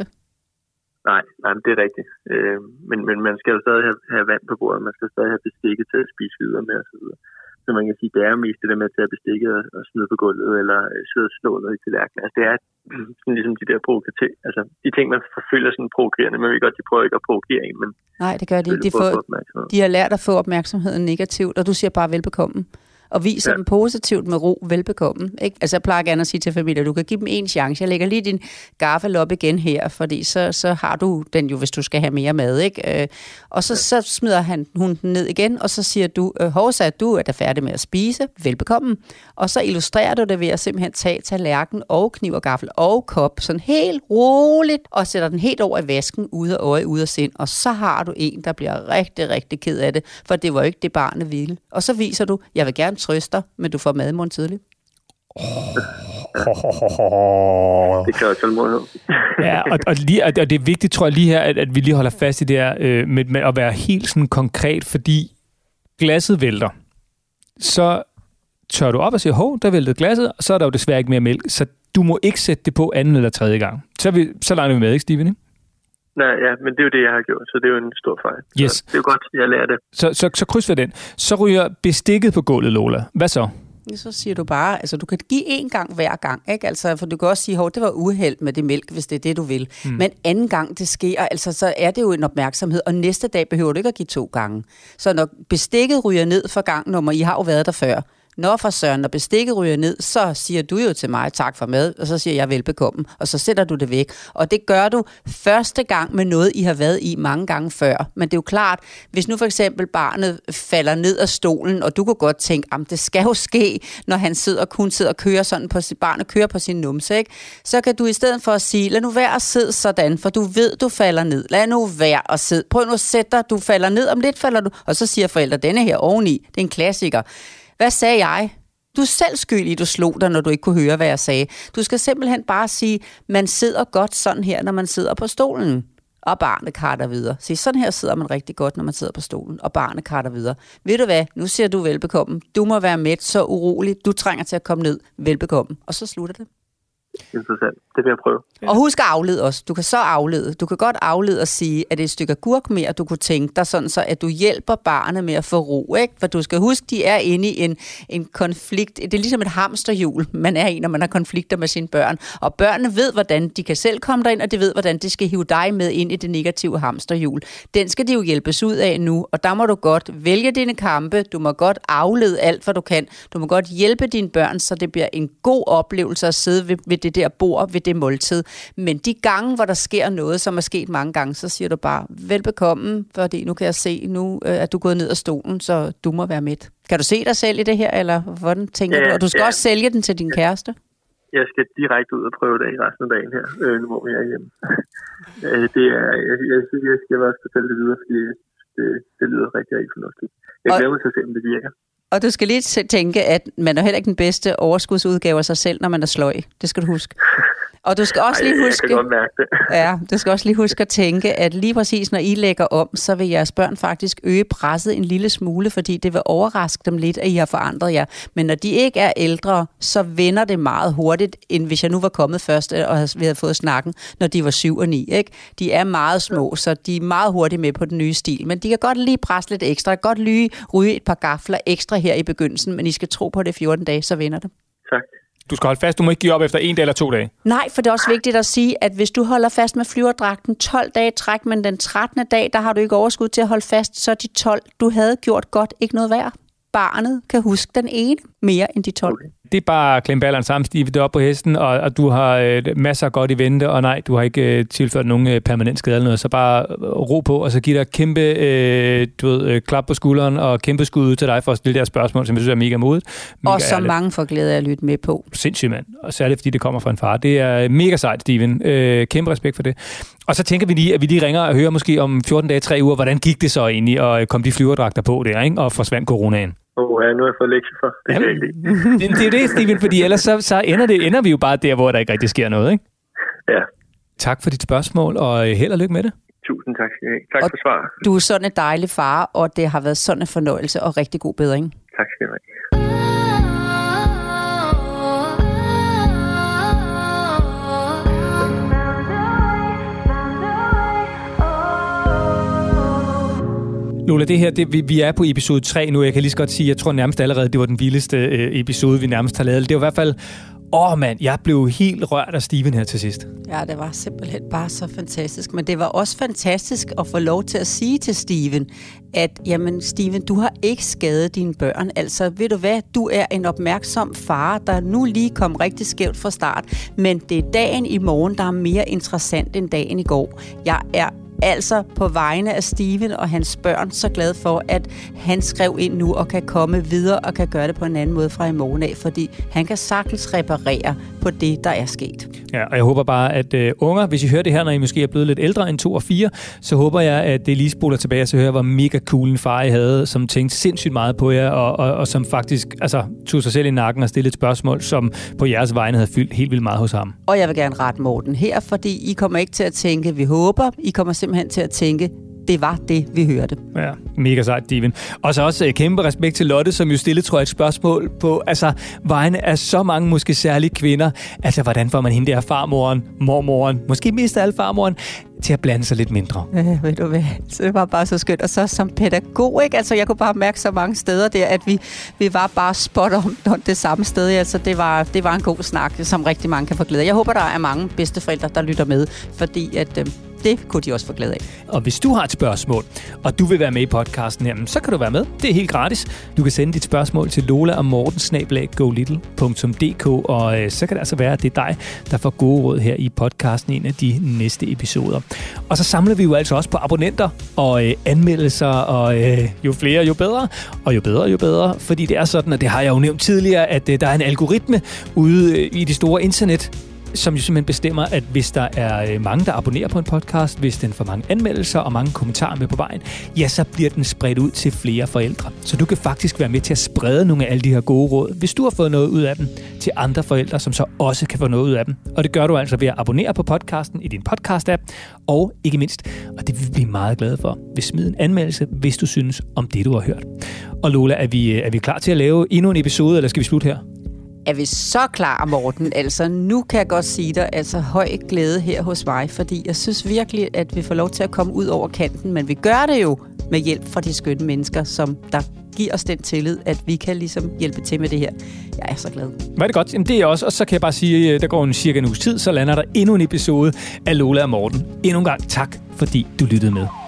Nej, nej, det er rigtigt. Øh, men, men man skal jo stadig have, have vand på bordet, man skal stadig have bestikket til at spise videre med osv. Så man kan sige, det er jo mest det der med at tage bestikket og, og smide på gulvet, eller sidde og slå noget i tallerkenen. Altså det er sådan ligesom de der provokativ, altså de ting, man forfølger sådan provokerende, men vi godt, de prøver ikke at provokere en, men nej, det gør de. De, får, de har lært at få opmærksomheden negativt, og du siger bare velbekomme. Og viser ja. dem positivt med ro, velbekomme. Ikke? Altså jeg plejer gerne at sige til familier, du kan give dem en chance. Jeg lægger lige din gaffel op igen her, fordi så, så har du den jo, hvis du skal have mere mad. Ikke? Øh, og så, ja. så smider han hun den ned igen, og så siger du, Hovsa, du er da færdig med at spise, velbekomme. Og så illustrerer du det ved at simpelthen tage tallerken og kniv og gaffel og kop, sådan helt roligt, og sætter den helt over i vasken, ude af øje, ude af sind. Og så har du en, der bliver rigtig, rigtig ked af det, for det var ikke det, barnet ville. Og så viser du, jeg vil gerne trøster, men du får mad i morgen tidligt. Oh. Det kræver tålmodighed. Ja, og, og, lige, og det er vigtigt, tror jeg lige her, at, at vi lige holder fast i det her øh, med, med at være helt sådan konkret, fordi glasset vælter. Så tør du op og siger, hov, der væltede glasset, og så er der jo desværre ikke mere mælk, så du må ikke sætte det på anden eller tredje gang. Så, vi, så lader vi med, ikke Steven? Ikke? Nej, ja, men det er jo det, jeg har gjort, så det er jo en stor fejl. Yes. Så det er jo godt, jeg lærer det. Så, så, så kryds ved den. Så ryger bestikket på gulvet, Lola. Hvad så? Så siger du bare, altså du kan give én gang hver gang, ikke? Altså, for du kan også sige, hov, det var uheld med det mælk, hvis det er det, du vil. Mm. Men anden gang det sker, altså så er det jo en opmærksomhed, og næste dag behøver du ikke at give to gange. Så når bestikket ryger ned for gang nummer, I har jo været der før, Når for søren, når bestikket ryger ned, så siger du jo til mig, tak for mad, og så siger jeg velbekomme, og så sætter du det væk. Og det gør du første gang med noget, I har været i mange gange før. Men det er jo klart, hvis nu for eksempel barnet falder ned af stolen, og du kunne godt tænke, at det skal jo ske, når han sidder og kun sidder og kører sådan på sit barn og kører på sin numse, ikke? Så kan du i stedet for at sige, lad nu være at sidde sådan, for du ved, du falder ned. Lad nu være at sidde. Prøv nu at sætte dig, du falder ned, om lidt falder du. Og så siger forældre, denne her oveni, det er en klassiker. Hvad sagde jeg? Du er selv skyldig, du slog dig, når du ikke kunne høre, hvad jeg sagde. Du skal simpelthen bare sige, man sidder godt sådan her, når man sidder på stolen. Og barnet karter videre. Se, sådan her sidder man rigtig godt, når man sidder på stolen, og barnet karter videre. Ved du hvad? Nu siger du velbekomme. Du må være med, så urolig. Du trænger til at komme ned. Velbekomme. Og så slutter det. Interessant. Det vil jeg prøve. Ja. Og husk at aflede også. Du kan så aflede. Du kan godt aflede og sige, at det er et stykke agurk mere, du kunne tænke dig, sådan så at du hjælper barnet med at få ro, ikke? For du skal huske, de er inde i en, en konflikt. Det er ligesom et hamsterhjul, man er i, når man har konflikter med sine børn. Og børnene ved, hvordan de kan selv komme derind, og de ved, hvordan de skal hive dig med ind i det negative hamsterhjul. Den skal de jo hjælpes ud af nu, og der må du godt vælge dine kampe. Du må godt aflede alt, hvad du kan. Du må godt hjælpe dine børn, så det bliver en god oplevelse at sidde ved, ved det der bord, ved det måltid. Men de gange, hvor der sker noget, som er sket mange gange, så siger du bare, velbekomme, fordi nu kan jeg se, nu øh, er du gået ned af stolen, så du må være med. Kan du se dig selv i det her, eller hvordan tænker ja, du? Og du skal ja. også sælge den til din kæreste? Jeg skal direkte ud og prøve det i resten af dagen her, øh, nu hvor jeg er hjemme. det er, jeg, jeg, jeg, jeg skal også fortælle det videre, fordi det, det lyder rigtig, rigtig fornuftigt. Jeg glæder mig til at se, om det virker. Og du skal lige tænke, at man er heller ikke den bedste overskudsudgave af sig selv, når man er sløj. Det skal du huske. Og du skal også Ej, lige huske, ja, du skal også lige huske at tænke, at lige præcis når I lægger om, så vil jeres børn faktisk øge presset en lille smule, fordi det vil overraske dem lidt, at I har forandret jer. Men når de ikke er ældre, så vender det meget hurtigt, end hvis jeg nu var kommet først, og vi havde fået snakken, når de var syv og ni. Ikke? De er meget små, så de er meget hurtigt med på den nye stil. Men de kan godt lige presse lidt ekstra, godt lige ryge et par gafler ekstra her i begyndelsen, men I skal tro på det fjorten dage, så vender det. Tak. Du skal holde fast, du må ikke give op efter en dag eller to dage. Nej, for det er også vigtigt at sige, at hvis du holder fast med flyverdragten tolv dage træk, men den trettende dag, der har du ikke overskud til at holde fast, så de tolv, du havde gjort godt, ikke noget værd. Barnet kan huske den ene mere end de tolv. Okay. Det er bare at klemme balleren sammen, Steve, det op på hesten, og, og du har øh, masser af godt i vente, og nej, du har ikke øh, tilført nogen øh, permanent skade eller noget, så bare øh, ro på, og så giv dig kæmpe øh, du ved, øh, klap på skulderen, og kæmpe skud ud til dig for at stille deres spørgsmål, som jeg synes er mega modigt. Mega og så mange får glæde af at lytte med på. Sindssygt, mand. Og særligt fordi det kommer fra en far. Det er mega sejt, Steven. Øh, kæmpe respekt for det. Og så tænker vi lige, at vi lige ringer og hører måske om fjorten dage, tre uger, hvordan gik det så egentlig, og kom de flyverdragter på der, ikke? Og forsvandt coronaen. Åh, oh, ja, nu har jeg fået lektier for. Det, Jamen, det, det er det, Steven, fordi ellers så, så ender, det, ender vi jo bare der, hvor der ikke rigtig sker noget, ikke? Ja. Tak for dit spørgsmål, og held og lykke med det. Tusind tak skal I have. Tak og for svar. Du er sådan en dejlig far, og det har været sådan en fornøjelse og rigtig god bedring. Tak skal I have. Lola, det her, det, vi, vi er på episode tre nu. Jeg kan lige så godt sige, jeg tror nærmest allerede, det var den vildeste øh, episode, vi nærmest har lavet. Det var i hvert fald, åh mand, jeg blev helt rørt af Steven her til sidst. Ja, det var simpelthen bare så fantastisk. Men det var også fantastisk at få lov til at sige til Steven, at jamen Steven, du har ikke skadet dine børn. Altså, ved du hvad, du er en opmærksom far, der nu lige kom rigtig skævt fra start. Men det er dagen i morgen, der er mere interessant end dagen i går. Jeg er altså på vegne af Steven og hans børn så glad for, at han skrev ind nu og kan komme videre og kan gøre det på en anden måde fra i morgen af, fordi han kan sagtens reparere på det, der er sket. Ja, og jeg håber bare, at uh, unger, hvis I hører det her, når I måske er blevet lidt ældre end to og fire, så håber jeg, at det lige spoler tilbage, og så hører jeg, hvor mega cool en far I havde, som tænkte sindssygt meget på jer, og, og, og som faktisk altså, tog sig selv i nakken og stillede et spørgsmål, som på jeres vegne havde fyldt helt vildt meget hos ham. Og jeg vil gerne rette Morten her, fordi I kommer ikke til at tænke, vi håber, I kommer simpelthen til at tænke, det var det, vi hørte. Ja, mega sejt, Steven. Og så også kæmpe respekt til Lotte, som jo stillede, tror jeg, et spørgsmål på, altså, vegne af så mange, måske særlige kvinder. Altså, hvordan får man hende der farmoren, mormoren, måske mest af alle farmoren, til at blande sig lidt mindre? Øh, ved du hvad, det var bare så skønt. Og så som pædagog, ikke? Altså, jeg kunne bare mærke så mange steder der, at vi, vi var bare spot on det samme sted. Altså, det var, det var en god snak, som rigtig mange kan få glæde. Jeg håber, der er mange bedsteforældre, der lytter med, fordi at... Øh, det kunne de også få glæde af. Og hvis du har et spørgsmål, og du vil være med i podcasten her, så kan du være med. Det er helt gratis. Du kan sende dit spørgsmål til Lola og Morten snabel-a go little punktum d k, og øh, så kan det altså være, at det er dig, der får gode råd her i podcasten i en af de næste episoder. Og så samler vi jo altså også på abonnenter og øh, anmeldelser, og øh, jo flere, jo bedre, og jo bedre, jo bedre, fordi det er sådan, og det har jeg jo nævnt tidligere, at øh, der er en algoritme ude øh, i det store internet, som jo simpelthen bestemmer, at hvis der er mange, der abonnerer på en podcast, hvis den får mange anmeldelser og mange kommentarer med på vejen, ja, så bliver den spredt ud til flere forældre. Så du kan faktisk være med til at sprede nogle af alle de her gode råd, hvis du har fået noget ud af dem, til andre forældre, som så også kan få noget ud af dem. Og det gør du altså ved at abonnere på podcasten i din podcast-app, og ikke mindst, og det vil vi blive meget glade for, hvis smid en anmeldelse, hvis du synes om det, du har hørt. Og Lola, er vi, er vi klar til at lave endnu en episode, eller skal vi slutte her? Er vi så klar, Morten? Altså, nu kan jeg godt sige dig, altså høj glæde her hos mig, fordi jeg synes virkelig, at vi får lov til at komme ud over kanten, men vi gør det jo med hjælp fra de skønne mennesker, som der giver os den tillid, at vi kan ligesom hjælpe til med det her. Jeg er så glad. Var det godt? Jamen det er også, og så kan jeg bare sige, at der går en cirka en uges tid, så lander der endnu en episode af Lola og Morten. Endnu en gang tak, fordi du lyttede med.